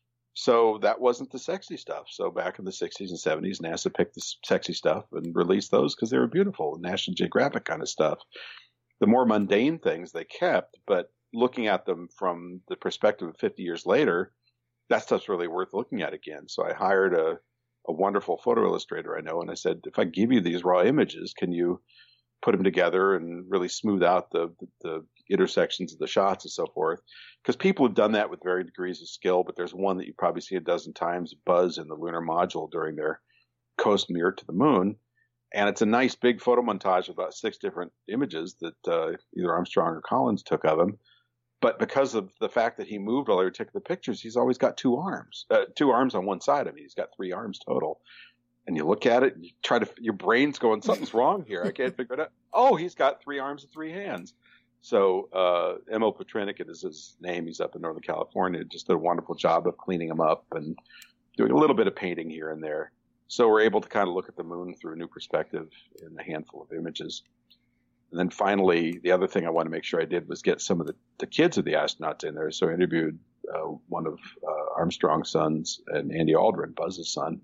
So that wasn't the sexy stuff. So back in the sixties and seventies, NASA picked the sexy stuff and released those because they were beautiful, National Geographic kind of stuff. The more mundane things they kept, but looking at them from the perspective of fifty years later, that stuff's really worth looking at again. So I hired a, a wonderful photo illustrator I know, and I said, if I give you these raw images, can you put them together and really smooth out the, the, the intersections of the shots and so forth? Because people have done that with varying degrees of skill, but there's one that you probably see a dozen times, Buzz in the lunar module during their coast mirror to the moon. And it's a nice big photo montage of about six different images that uh, either Armstrong or Collins took of him. But because of the fact that he moved while they were taking the pictures, he's always got two arms, uh, two arms on one side. I mean, he's got three arms total. And you look at it, and you try to, your brain's going, something's wrong here. I can't figure it out. Oh, he's got three arms and three hands. So uh, Emo Petrinican is his name. He's up in Northern California. Just did a wonderful job of cleaning him up and doing a little bit of painting here and there. So we're able to kind of look at the moon through a new perspective in a handful of images. And then finally, the other thing I wanted to make sure I did was get some of the, the kids of the astronauts in there. So I interviewed uh, one of uh, Armstrong's sons and Andy Aldrin, Buzz's son.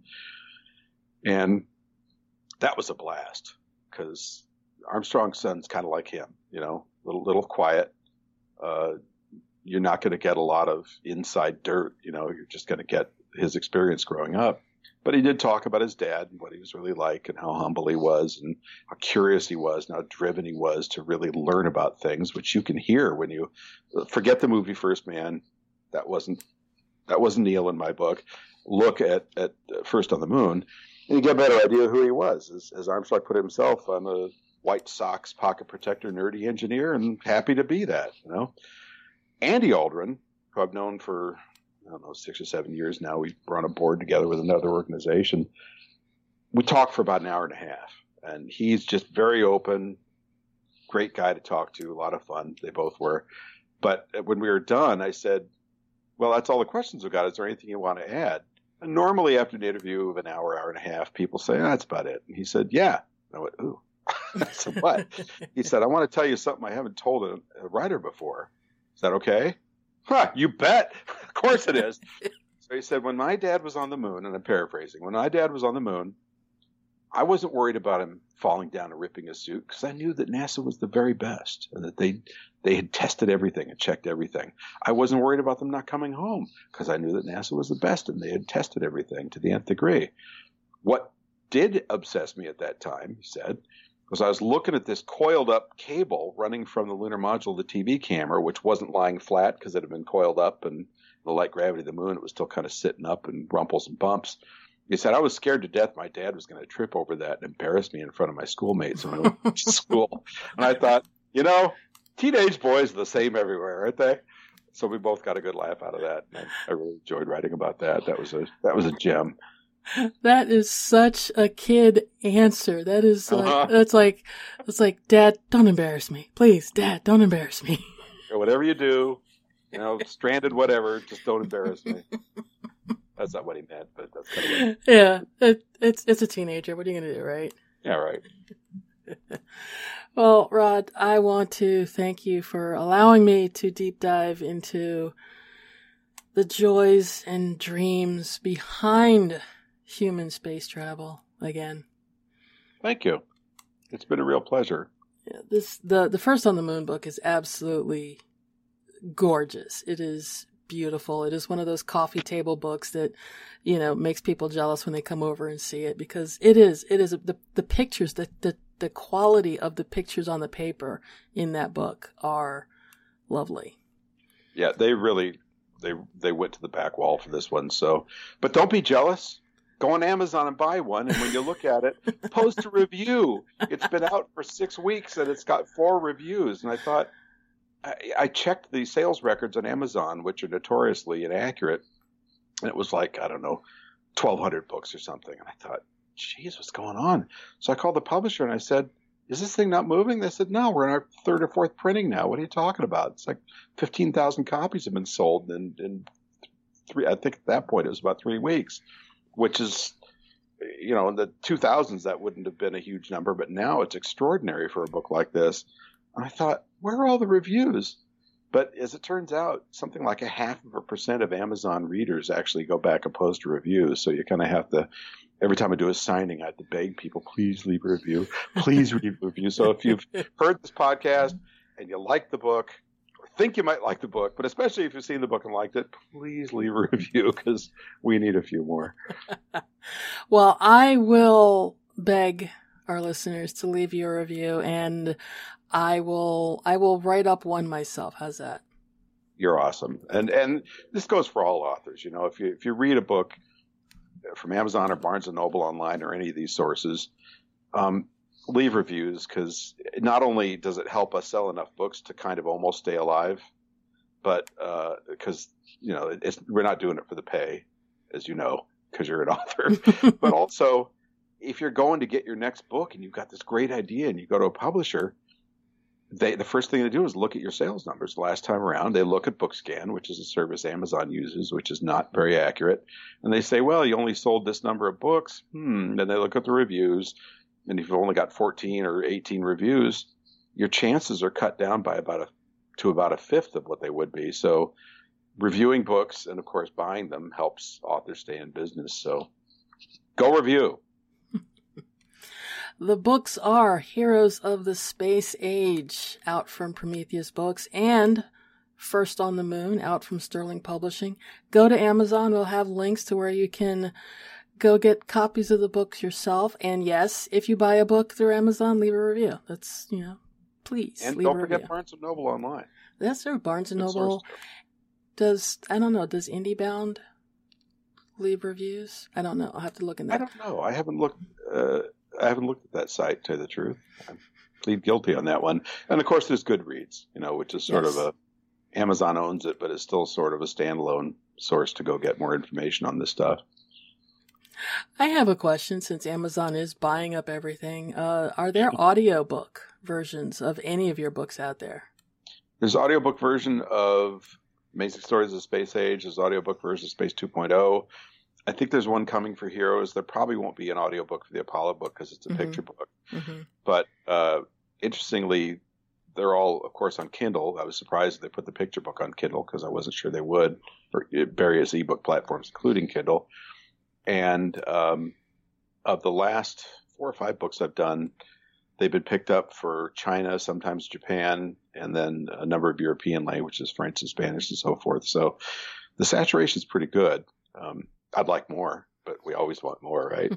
And that was a blast because Armstrong's son's kind of like him, you know, little, little quiet. Uh, you're not going to get a lot of inside dirt, you know, you're just going to get his experience growing up. But he did talk about his dad and what he was really like and how humble he was and how curious he was and how driven he was to really learn about things, which you can hear when you forget the movie First Man. That wasn't, that wasn't Neil in my book. Look at, at First on the Moon. And you get a better idea of who he was. As, as Armstrong put it himself, I'm a white socks, pocket protector, nerdy engineer, and happy to be that, you know. Andy Aldrin, who I've known for, I don't know, six or seven years now, we were on a board together with another organization. We talked for about an hour and a half, and he's just very open, great guy to talk to, a lot of fun. They both were. But when we were done, I said, well, that's all the questions we've got. Is there anything you want to add? And normally after an interview of an hour, hour and a half, people say, oh, that's about it. And he said, yeah. And I went, ooh. I said, what? He said, I want to tell you something I haven't told a, a writer before. Is that okay? Huh, you bet. Of course it is. So he said, when my dad was on the moon, and I'm paraphrasing, when my dad was on the moon, I wasn't worried about him falling down and ripping his suit because I knew that NASA was the very best and that they they had tested everything and checked everything. I wasn't worried about them not coming home because I knew that NASA was the best and they had tested everything to the nth degree. What did obsess me at that time, he said, was I was looking at this coiled up cable running from the lunar module to the T V camera, which wasn't lying flat because it had been coiled up and the light gravity of the moon, it was still kind of sitting up in rumples and bumps. He said, I was scared to death my dad was going to trip over that and embarrass me in front of my schoolmates when I went to school. And I thought, you know, teenage boys are the same everywhere, aren't they? So we both got a good laugh out of that. And I, I really enjoyed writing about that. That was a that was a gem. That is such a kid answer. That is like, uh-huh. that's like, it's like, Dad, don't embarrass me. Please, Dad, don't embarrass me. Or whatever you do, you know, stranded, whatever, just don't embarrass me. That's not what he meant, but that's kind of what yeah, it, it's it's a teenager. What are you going to do, right? Yeah, right. Well, Rod, I want to thank you for allowing me to deep dive into the joys and dreams behind human space travel again. Thank you. It's been a real pleasure. Yeah, this the the First on the Moon book is absolutely gorgeous. It is beautiful. It is one of those coffee table books that, you know, makes people jealous when they come over and see it because it is, it is the, the pictures, the, the, the quality of the pictures on the paper in that book are lovely. Yeah, they really, they, they went to the back wall for this one. So, but don't be jealous. Go on Amazon and buy one. And when you look at it, post a review. It's been out for six weeks and it's got four reviews. And I thought, I, I checked the sales records on Amazon, which are notoriously inaccurate, and it was like, I don't know, twelve hundred books or something. And I thought, geez, what's going on? So I called the publisher and I said, is this thing not moving? They said, no, we're in our third or fourth printing now. What are you talking about? It's like fifteen thousand copies have been sold in, in three, I think at that point it was about three weeks, which is, you know, in the two thousands, that wouldn't have been a huge number, but now it's extraordinary for a book like this. And I thought, where are all the reviews? But as it turns out, something like a half of a percent of Amazon readers actually go back and post a review. So you kind of have to, every time I do a signing, I have to beg people, please leave a review. Please leave a review. So if you've heard this podcast and you like the book or think you might like the book, but especially if you've seen the book and liked it, please leave a review because we need a few more. Well, I will beg our listeners to leave you a review, and I will I will write up one myself. How's that? You're awesome. And and this goes for all authors. You know, if you if you read a book from Amazon or Barnes and Noble online or any of these sources, um, leave reviews because not only does it help us sell enough books to kind of almost stay alive, but uh, because, you know, it's, we're not doing it for the pay, as you know, because you're an author, but also if you're going to get your next book and you've got this great idea and you go to a publisher, they the first thing they do is look at your sales numbers. Last time around, they look at BookScan, which is a service Amazon uses, which is not very accurate. And they say, well, you only sold this number of books. Hmm. Then they look at the reviews. And if you've only got fourteen or eighteen reviews, your chances are cut down by about a, to about a fifth of what they would be. So reviewing books and, of course, buying them helps authors stay in business. So go review. The books are Heroes of the Space Age, out from Prometheus Books, and First on the Moon, out from Sterling Publishing. Go to Amazon. We'll have links to where you can go get copies of the books yourself. And yes, if you buy a book through Amazon, leave a review. That's, you know, please and leave don't a forget review. Barnes and Noble online. That's true. Barnes and Good Noble source. does, I don't know, does IndieBound leave reviews? I don't know. I'll have to look in that. I don't know. I haven't looked. Uh, I haven't looked at that site, to tell you the truth. I plead guilty on that one. And of course, there's Goodreads, you know, which is sort Yes. of a Amazon owns it, but it's still sort of a standalone source to go get more information on this stuff. I have a question since Amazon is buying up everything. Uh, are there audiobook versions of any of your books out there? There's audiobook version of Amazing Stories of Space Age. There's audiobook version of Space two point oh. I think there's one coming for Heroes. There probably won't be an audiobook for the Apollo book because it's a mm-hmm. picture book. Mm-hmm. But uh, interestingly, they're all, of course, on Kindle. I was surprised they put the picture book on Kindle because I wasn't sure they would, for various ebook platforms, including Kindle. And um, of the last four or five books I've done, they've been picked up for China, sometimes Japan, and then a number of European languages, French and Spanish and so forth. So the saturation is pretty good. Um, I'd like more, but we always want more, right?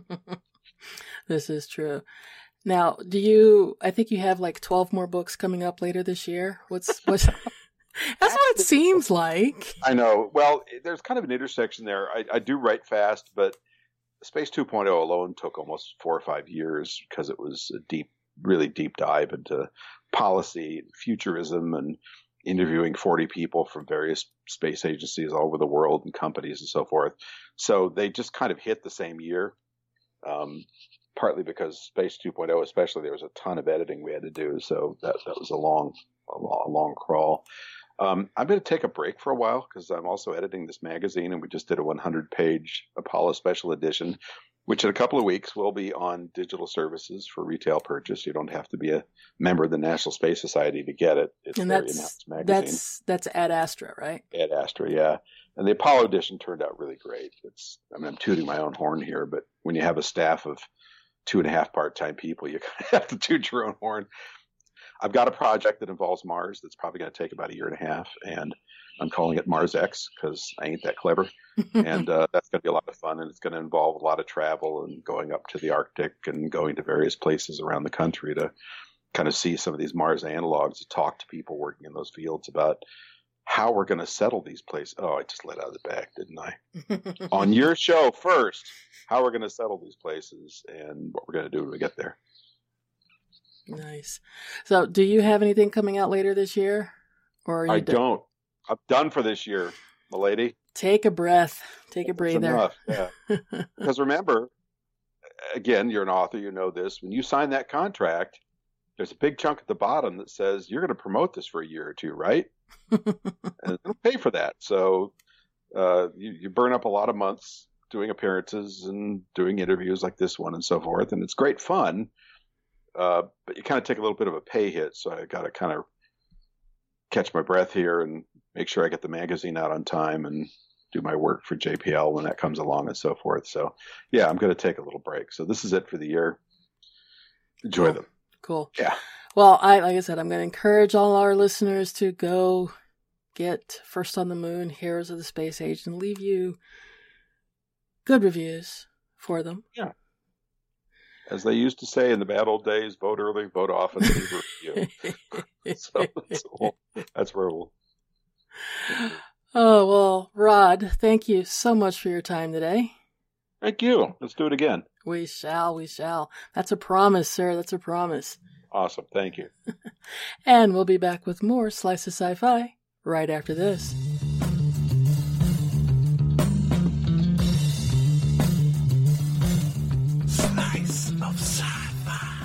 This is true. Now, do you, I think you have like twelve more books coming up later this year. What's, what's, that's what it seems like. I know. Well, there's kind of an intersection there. I, I do write fast, but Space two point oh alone took almost four or five years because it was a deep, really deep dive into policy and futurism and interviewing forty people from various space agencies all over the world and companies and so forth. So they just kind of hit the same year, um, partly because Space two point oh, especially, there was a ton of editing we had to do. So that, that was a long, a long, a long crawl. Um, I'm going to take a break for a while because I'm also editing this magazine, and we just did a one hundred page Apollo special edition, which in a couple of weeks will be on digital services for retail purchase. You don't have to be a member of the National Space Society to get it. It's and their that's, in-house magazine. That's, that's Ad Astra, right? Ad Astra, yeah. And the Apollo edition turned out really great. It's, I mean, I'm tooting my own horn here, but when you have a staff of two and a half part-time people, you kind of have to toot your own horn. I've got a project that involves Mars that's probably going to take about a year and a half, and I'm calling it Mars X because I ain't that clever. And uh, that's going to be a lot of fun, and it's going to involve a lot of travel and going up to the Arctic and going to various places around the country to kind of see some of these Mars analogs, to talk to people working in those fields about how we're going to settle these places. Oh, I just let out of the bag, didn't I? On your show first, how we're going to settle these places and what we're going to do when we get there. Nice. So do you have anything coming out later this year? Or are you I done? don't. I'm done for this year, my lady. Take a breath. Take a breather. Enough, yeah. Because remember, again, you're an author, you know this. When you sign that contract, there's a big chunk at the bottom that says you're going to promote this for a year or two, right? And they'll pay for that. So uh, you, you burn up a lot of months doing appearances and doing interviews like this one and so forth. And it's great fun. Uh, but you kind of take a little bit of a pay hit. So I got to kind of catch my breath here and make sure I get the magazine out on time and do my work for J P L when that comes along and so forth. So yeah, I'm going to take a little break. So this is it for the year. Enjoy cool. them. Cool. Yeah. Well, I, like I said, I'm going to encourage all our listeners to go get First on the Moon, Heroes of the Space Age, and leave you good reviews for them. Yeah. As they used to say in the bad old days, vote early, vote often, leave a review. So that's, that's where we'll. Oh, well, Rod, thank you so much for your time today. Thank you. Let's do it again. We shall, we shall. That's a promise, sir. That's a promise. Awesome. Thank you. And we'll be back with more Slice of Sci-Fi right after this. Slice of Sci-Fi.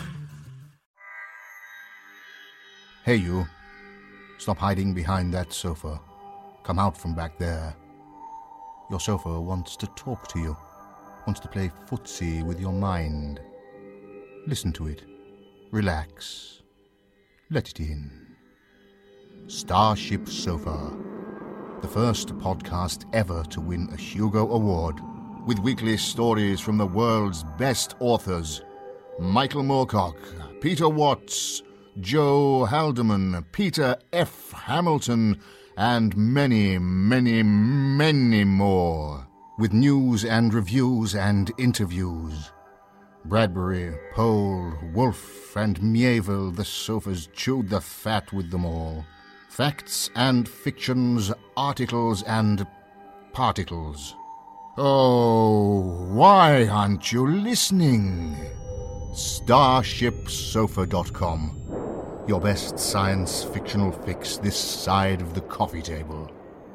Hey, you. Stop hiding behind that sofa. Come out from back there. Your sofa wants to talk to you. Wants to play footsie with your mind. Listen to it. Relax. Let it in. Starship Sofa. The first podcast ever to win a Hugo Award. With weekly stories from the world's best authors. Michael Moorcock, Peter Watts, Joe Haldeman, Peter F. Hamilton, and many, many, many more. With news and reviews and interviews. Bradbury, Pohl, Wolfe, and Mieville, the sofas chewed the fat with them all. Facts and fictions, articles and particles. Oh, why aren't you listening? starship sofa dot com. Your best science fictional fix this side of the coffee table.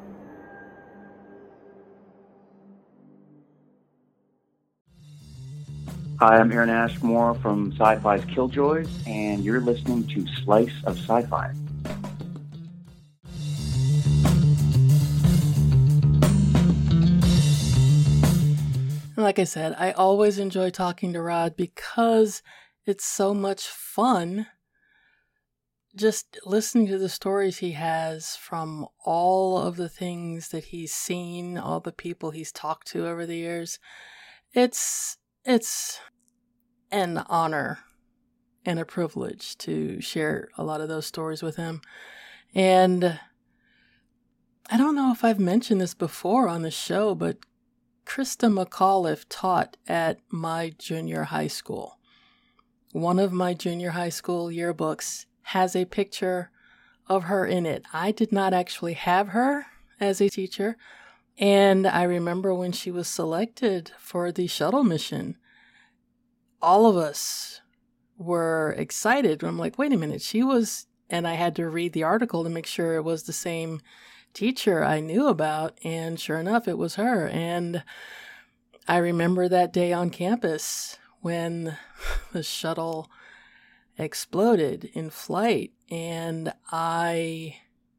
Hi, I'm Aaron Ashmore from Sci-Fi's Killjoys, and you're listening to Slice of Sci-Fi. like I said, I always enjoy talking to Rod because it's so much fun just listening to the stories he has from all of the things that he's seen, all the people he's talked to over the years. It's it's an honor and a privilege to share a lot of those stories with him. And I don't know if I've mentioned this before on the show, but Krista McAuliffe taught at my junior high school. One of my junior high school yearbooks has a picture of her in it. I did not actually have her as a teacher, and I remember when she was selected for the shuttle mission, all of us were excited. I'm like, wait a minute, she was, and I had to read the article to make sure it was the same teacher I knew about, and sure enough, it was her. And I remember that day on campus when the shuttle exploded in flight, and I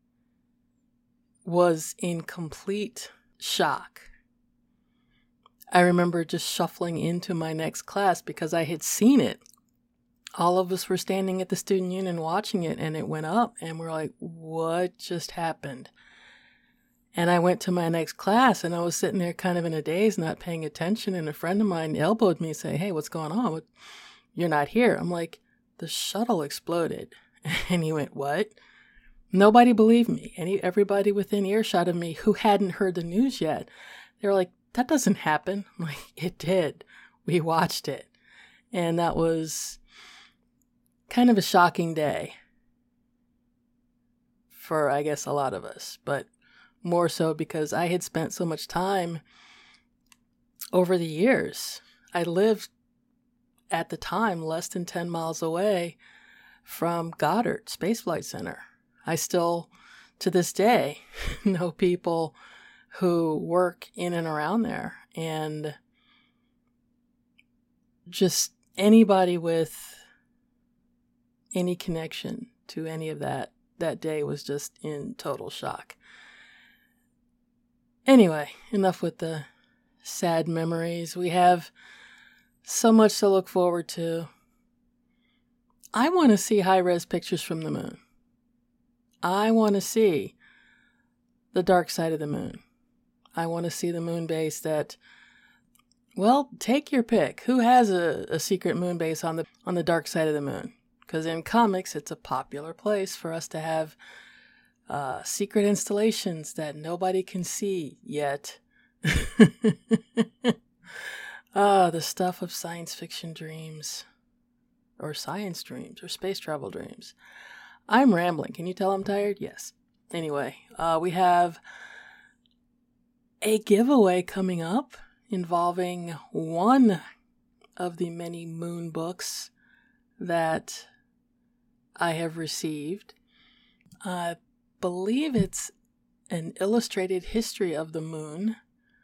was in complete shock. I remember just shuffling into my next class because I had seen it. All of us were standing at the student union watching it, and it went up, and we're like, what just happened? And I went to my next class, and I was sitting there kind of in a daze, not paying attention, and a friend of mine elbowed me and said, hey, what's going on? You're not here. I'm like, the shuttle exploded. And he went, what? Nobody believed me. Any everybody within earshot of me who hadn't heard the news yet, they were like, that doesn't happen. I'm like, it did. We watched it. And that was kind of a shocking day for, I guess, a lot of us. But more so because I had spent so much time over the years. I lived at the time less than ten miles away from Goddard Space Flight Center. I still, to this day, know people who work in and around there. And just anybody with any connection to any of that that day was just in total shock. Anyway, enough with the sad memories. We have so much to look forward to. I want to see high-res pictures from the moon. I want to see the dark side of the moon. I want to see the moon base that, well, take your pick. Who has a, a secret moon base on the on the dark side of the moon? Because in comics, it's a popular place for us to have uh, secret installations that nobody can see yet. Ah, the stuff of science fiction dreams, or science dreams, or space travel dreams. I'm rambling. Can you tell I'm tired? Yes. Anyway, uh, we have a giveaway coming up involving one of the many moon books that I have received. I believe it's an illustrated history of the moon.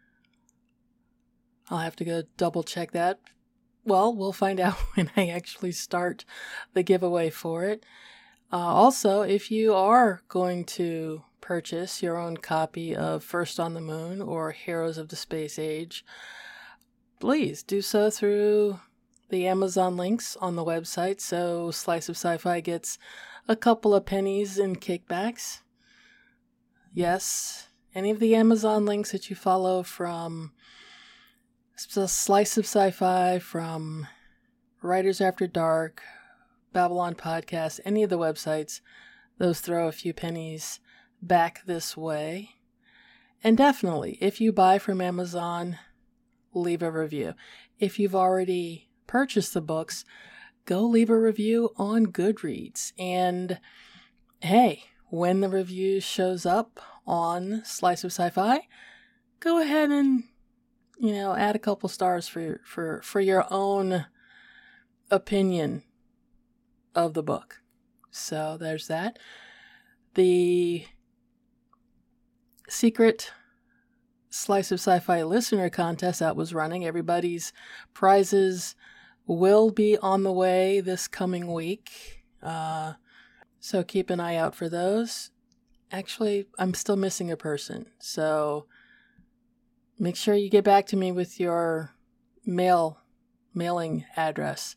I'll have to go double check that. Well, we'll find out when I actually start the giveaway for it. Uh, also, if you are going to purchase your own copy of First on the Moon or Heroes of the Space Age, please do so through the Amazon links on the website, so Slice of Sci-Fi gets a couple of pennies in kickbacks. Yes, any of the Amazon links that you follow from Slice of Sci-Fi, from Writers After Dark, Babylon Podcast, any of the websites, those throw a few pennies back this way. And definitely, if you buy from Amazon, leave a review. If you've already purchased the books, go leave a review on Goodreads. And hey, when the review shows up on Slice of Sci-Fi, go ahead and, you know, add a couple stars for for for your own opinion of the book. So there's that. The secret Slice of Sci-Fi listener contest that was running, everybody's prizes will be on the way this coming week. Uh, so keep an eye out for those. Actually, I'm still missing a person. So make sure you get back to me with your mail mailing address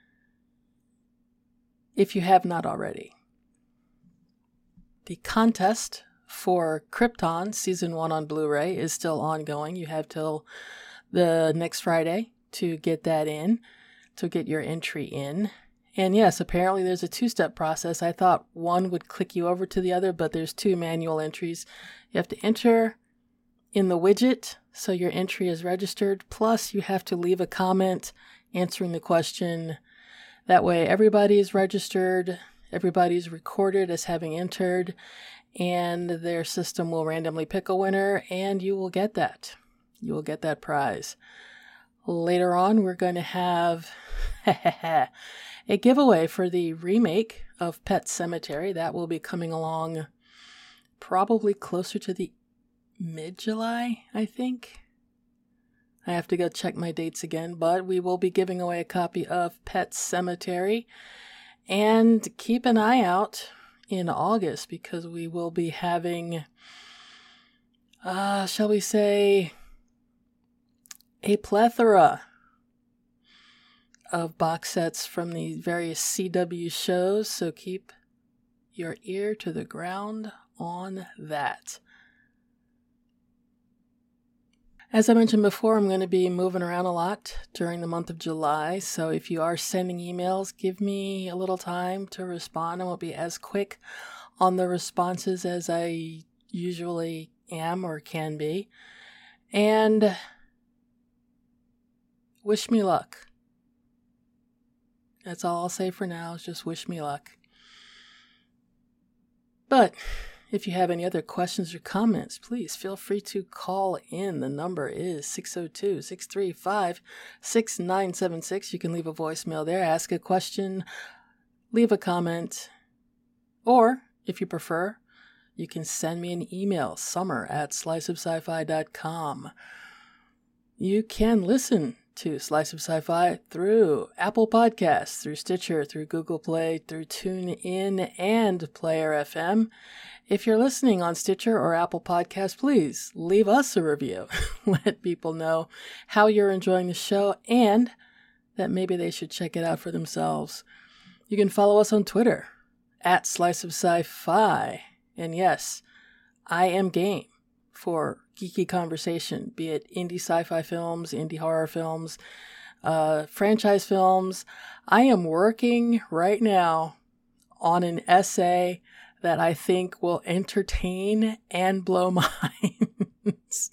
if you have not already. The contest for Krypton Season one on Blu-ray is still ongoing. You have till the next Friday to get that in, to get your entry in. And yes, apparently there's a two-step process. I thought one would click you over to the other, but there's two manual entries. You have to enter in the widget so your entry is registered, plus you have to leave a comment answering the question. That way everybody is registered, everybody's recorded as having entered, and their system will randomly pick a winner, and you will get that. You will get that prize. Later on, we're going to have a giveaway for the remake of Pet Sematary. That will be coming along probably closer to the mid-July, I think. I have to go check my dates again, but we will be giving away a copy of Pet Sematary. And keep an eye out in August, because we will be having, uh, shall we say, a plethora of box sets from the various C W shows, so keep your ear to the ground on that. As I mentioned before, I'm going to be moving around a lot during the month of July, so if you are sending emails, give me a little time to respond. I won't be as quick on the responses as I usually am or can be. And wish me luck. That's all I'll say for now, is just wish me luck. But if you have any other questions or comments, please feel free to call in. The number is six oh two, six three five, six nine seven six. You can leave a voicemail there, ask a question, leave a comment, or if you prefer, you can send me an email, summer at slice of sci fi dot com. You can listen to Slice of Sci-Fi through Apple Podcasts, through Stitcher, through Google Play, through TuneIn, and Player F M. If you're listening on Stitcher or Apple Podcasts, please leave us a review. Let people know how you're enjoying the show and that maybe they should check it out for themselves. You can follow us on Twitter, at Slice of Sci-Fi. And yes, I am game for geeky conversation, be it indie sci-fi films, indie horror films, uh, franchise films. I am working right now on an essay that I think will entertain and blow minds.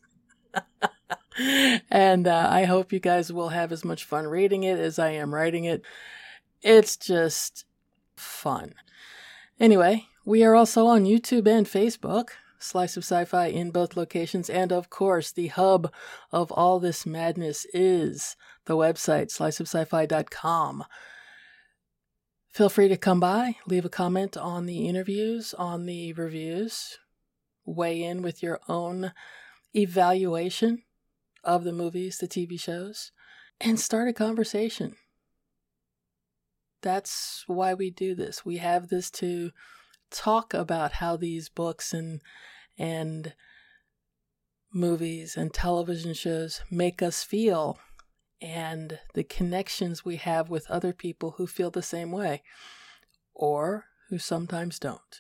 And uh, I hope you guys will have as much fun reading it as I am writing it. It's just fun. Anyway, we are also on YouTube and Facebook. Slice of Sci-Fi in both locations, and of course the hub of all this madness is the website slice of sci fi dot com. Feel free to come by, leave a comment on the interviews, on the reviews, weigh in with your own evaluation of the movies, the T V shows, and start a conversation. That's why we do this. We have this to talk about how these books and and movies and television shows make us feel, and the connections we have with other people who feel the same way, or who sometimes don't.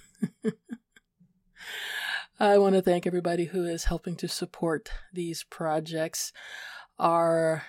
I want to thank everybody who is helping to support these projects. Our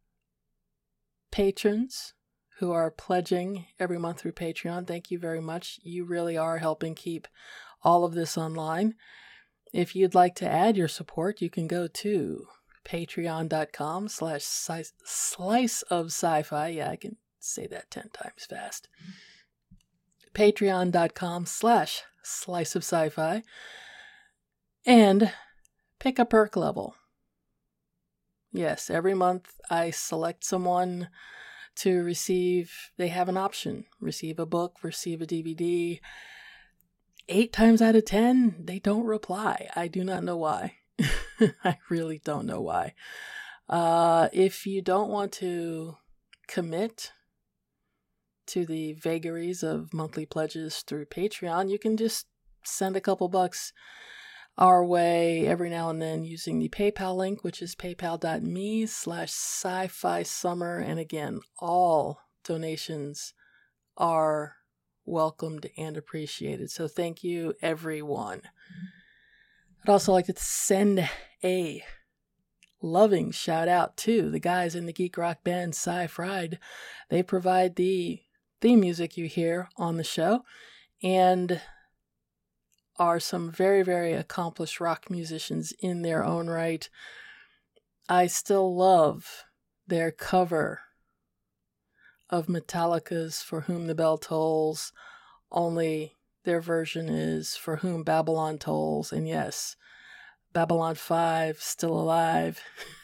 patrons who are pledging every month through Patreon, thank you very much. You really are helping keep all of this online. If you'd like to add your support, you can go to patreon.com slash slice of sci-fi. Yeah, I can say that ten times fast. Patreon.com slash slice of sci-fi. And pick a perk level. Yes, every month I select someone to receive, they have an option, receive a book, receive a D V D. Eight times out of ten, they don't reply. I do not know why. I really don't know why. Uh, if you don't want to commit to the vagaries of monthly pledges through Patreon, you can just send a couple bucks our way every now and then using the PayPal link, which is paypal.me slash sci-fi summer. And again, all donations are welcomed and appreciated. So thank you, everyone. I'd also like to send a loving shout out to the guys in the geek rock band Sci-Fried. They provide the theme music you hear on the show and are some very, very accomplished rock musicians in their own right. I still love their cover of Metallica's For Whom the Bell Tolls, only their version is For Whom Babylon Tolls. And yes, Babylon five, still alive.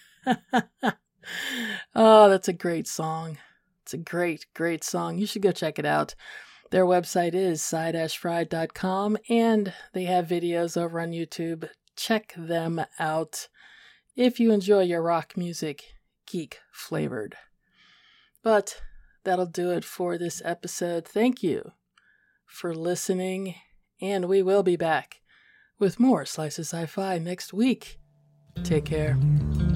Oh, that's a great song. It's a great, great song. You should go check it out. Their website is sci dash fried dot com, and they have videos over on YouTube. Check them out if you enjoy your rock music geek flavored. But that'll do it for this episode. Thank you for listening, and we will be back with more Slice of Sci-Fi next week. Take care.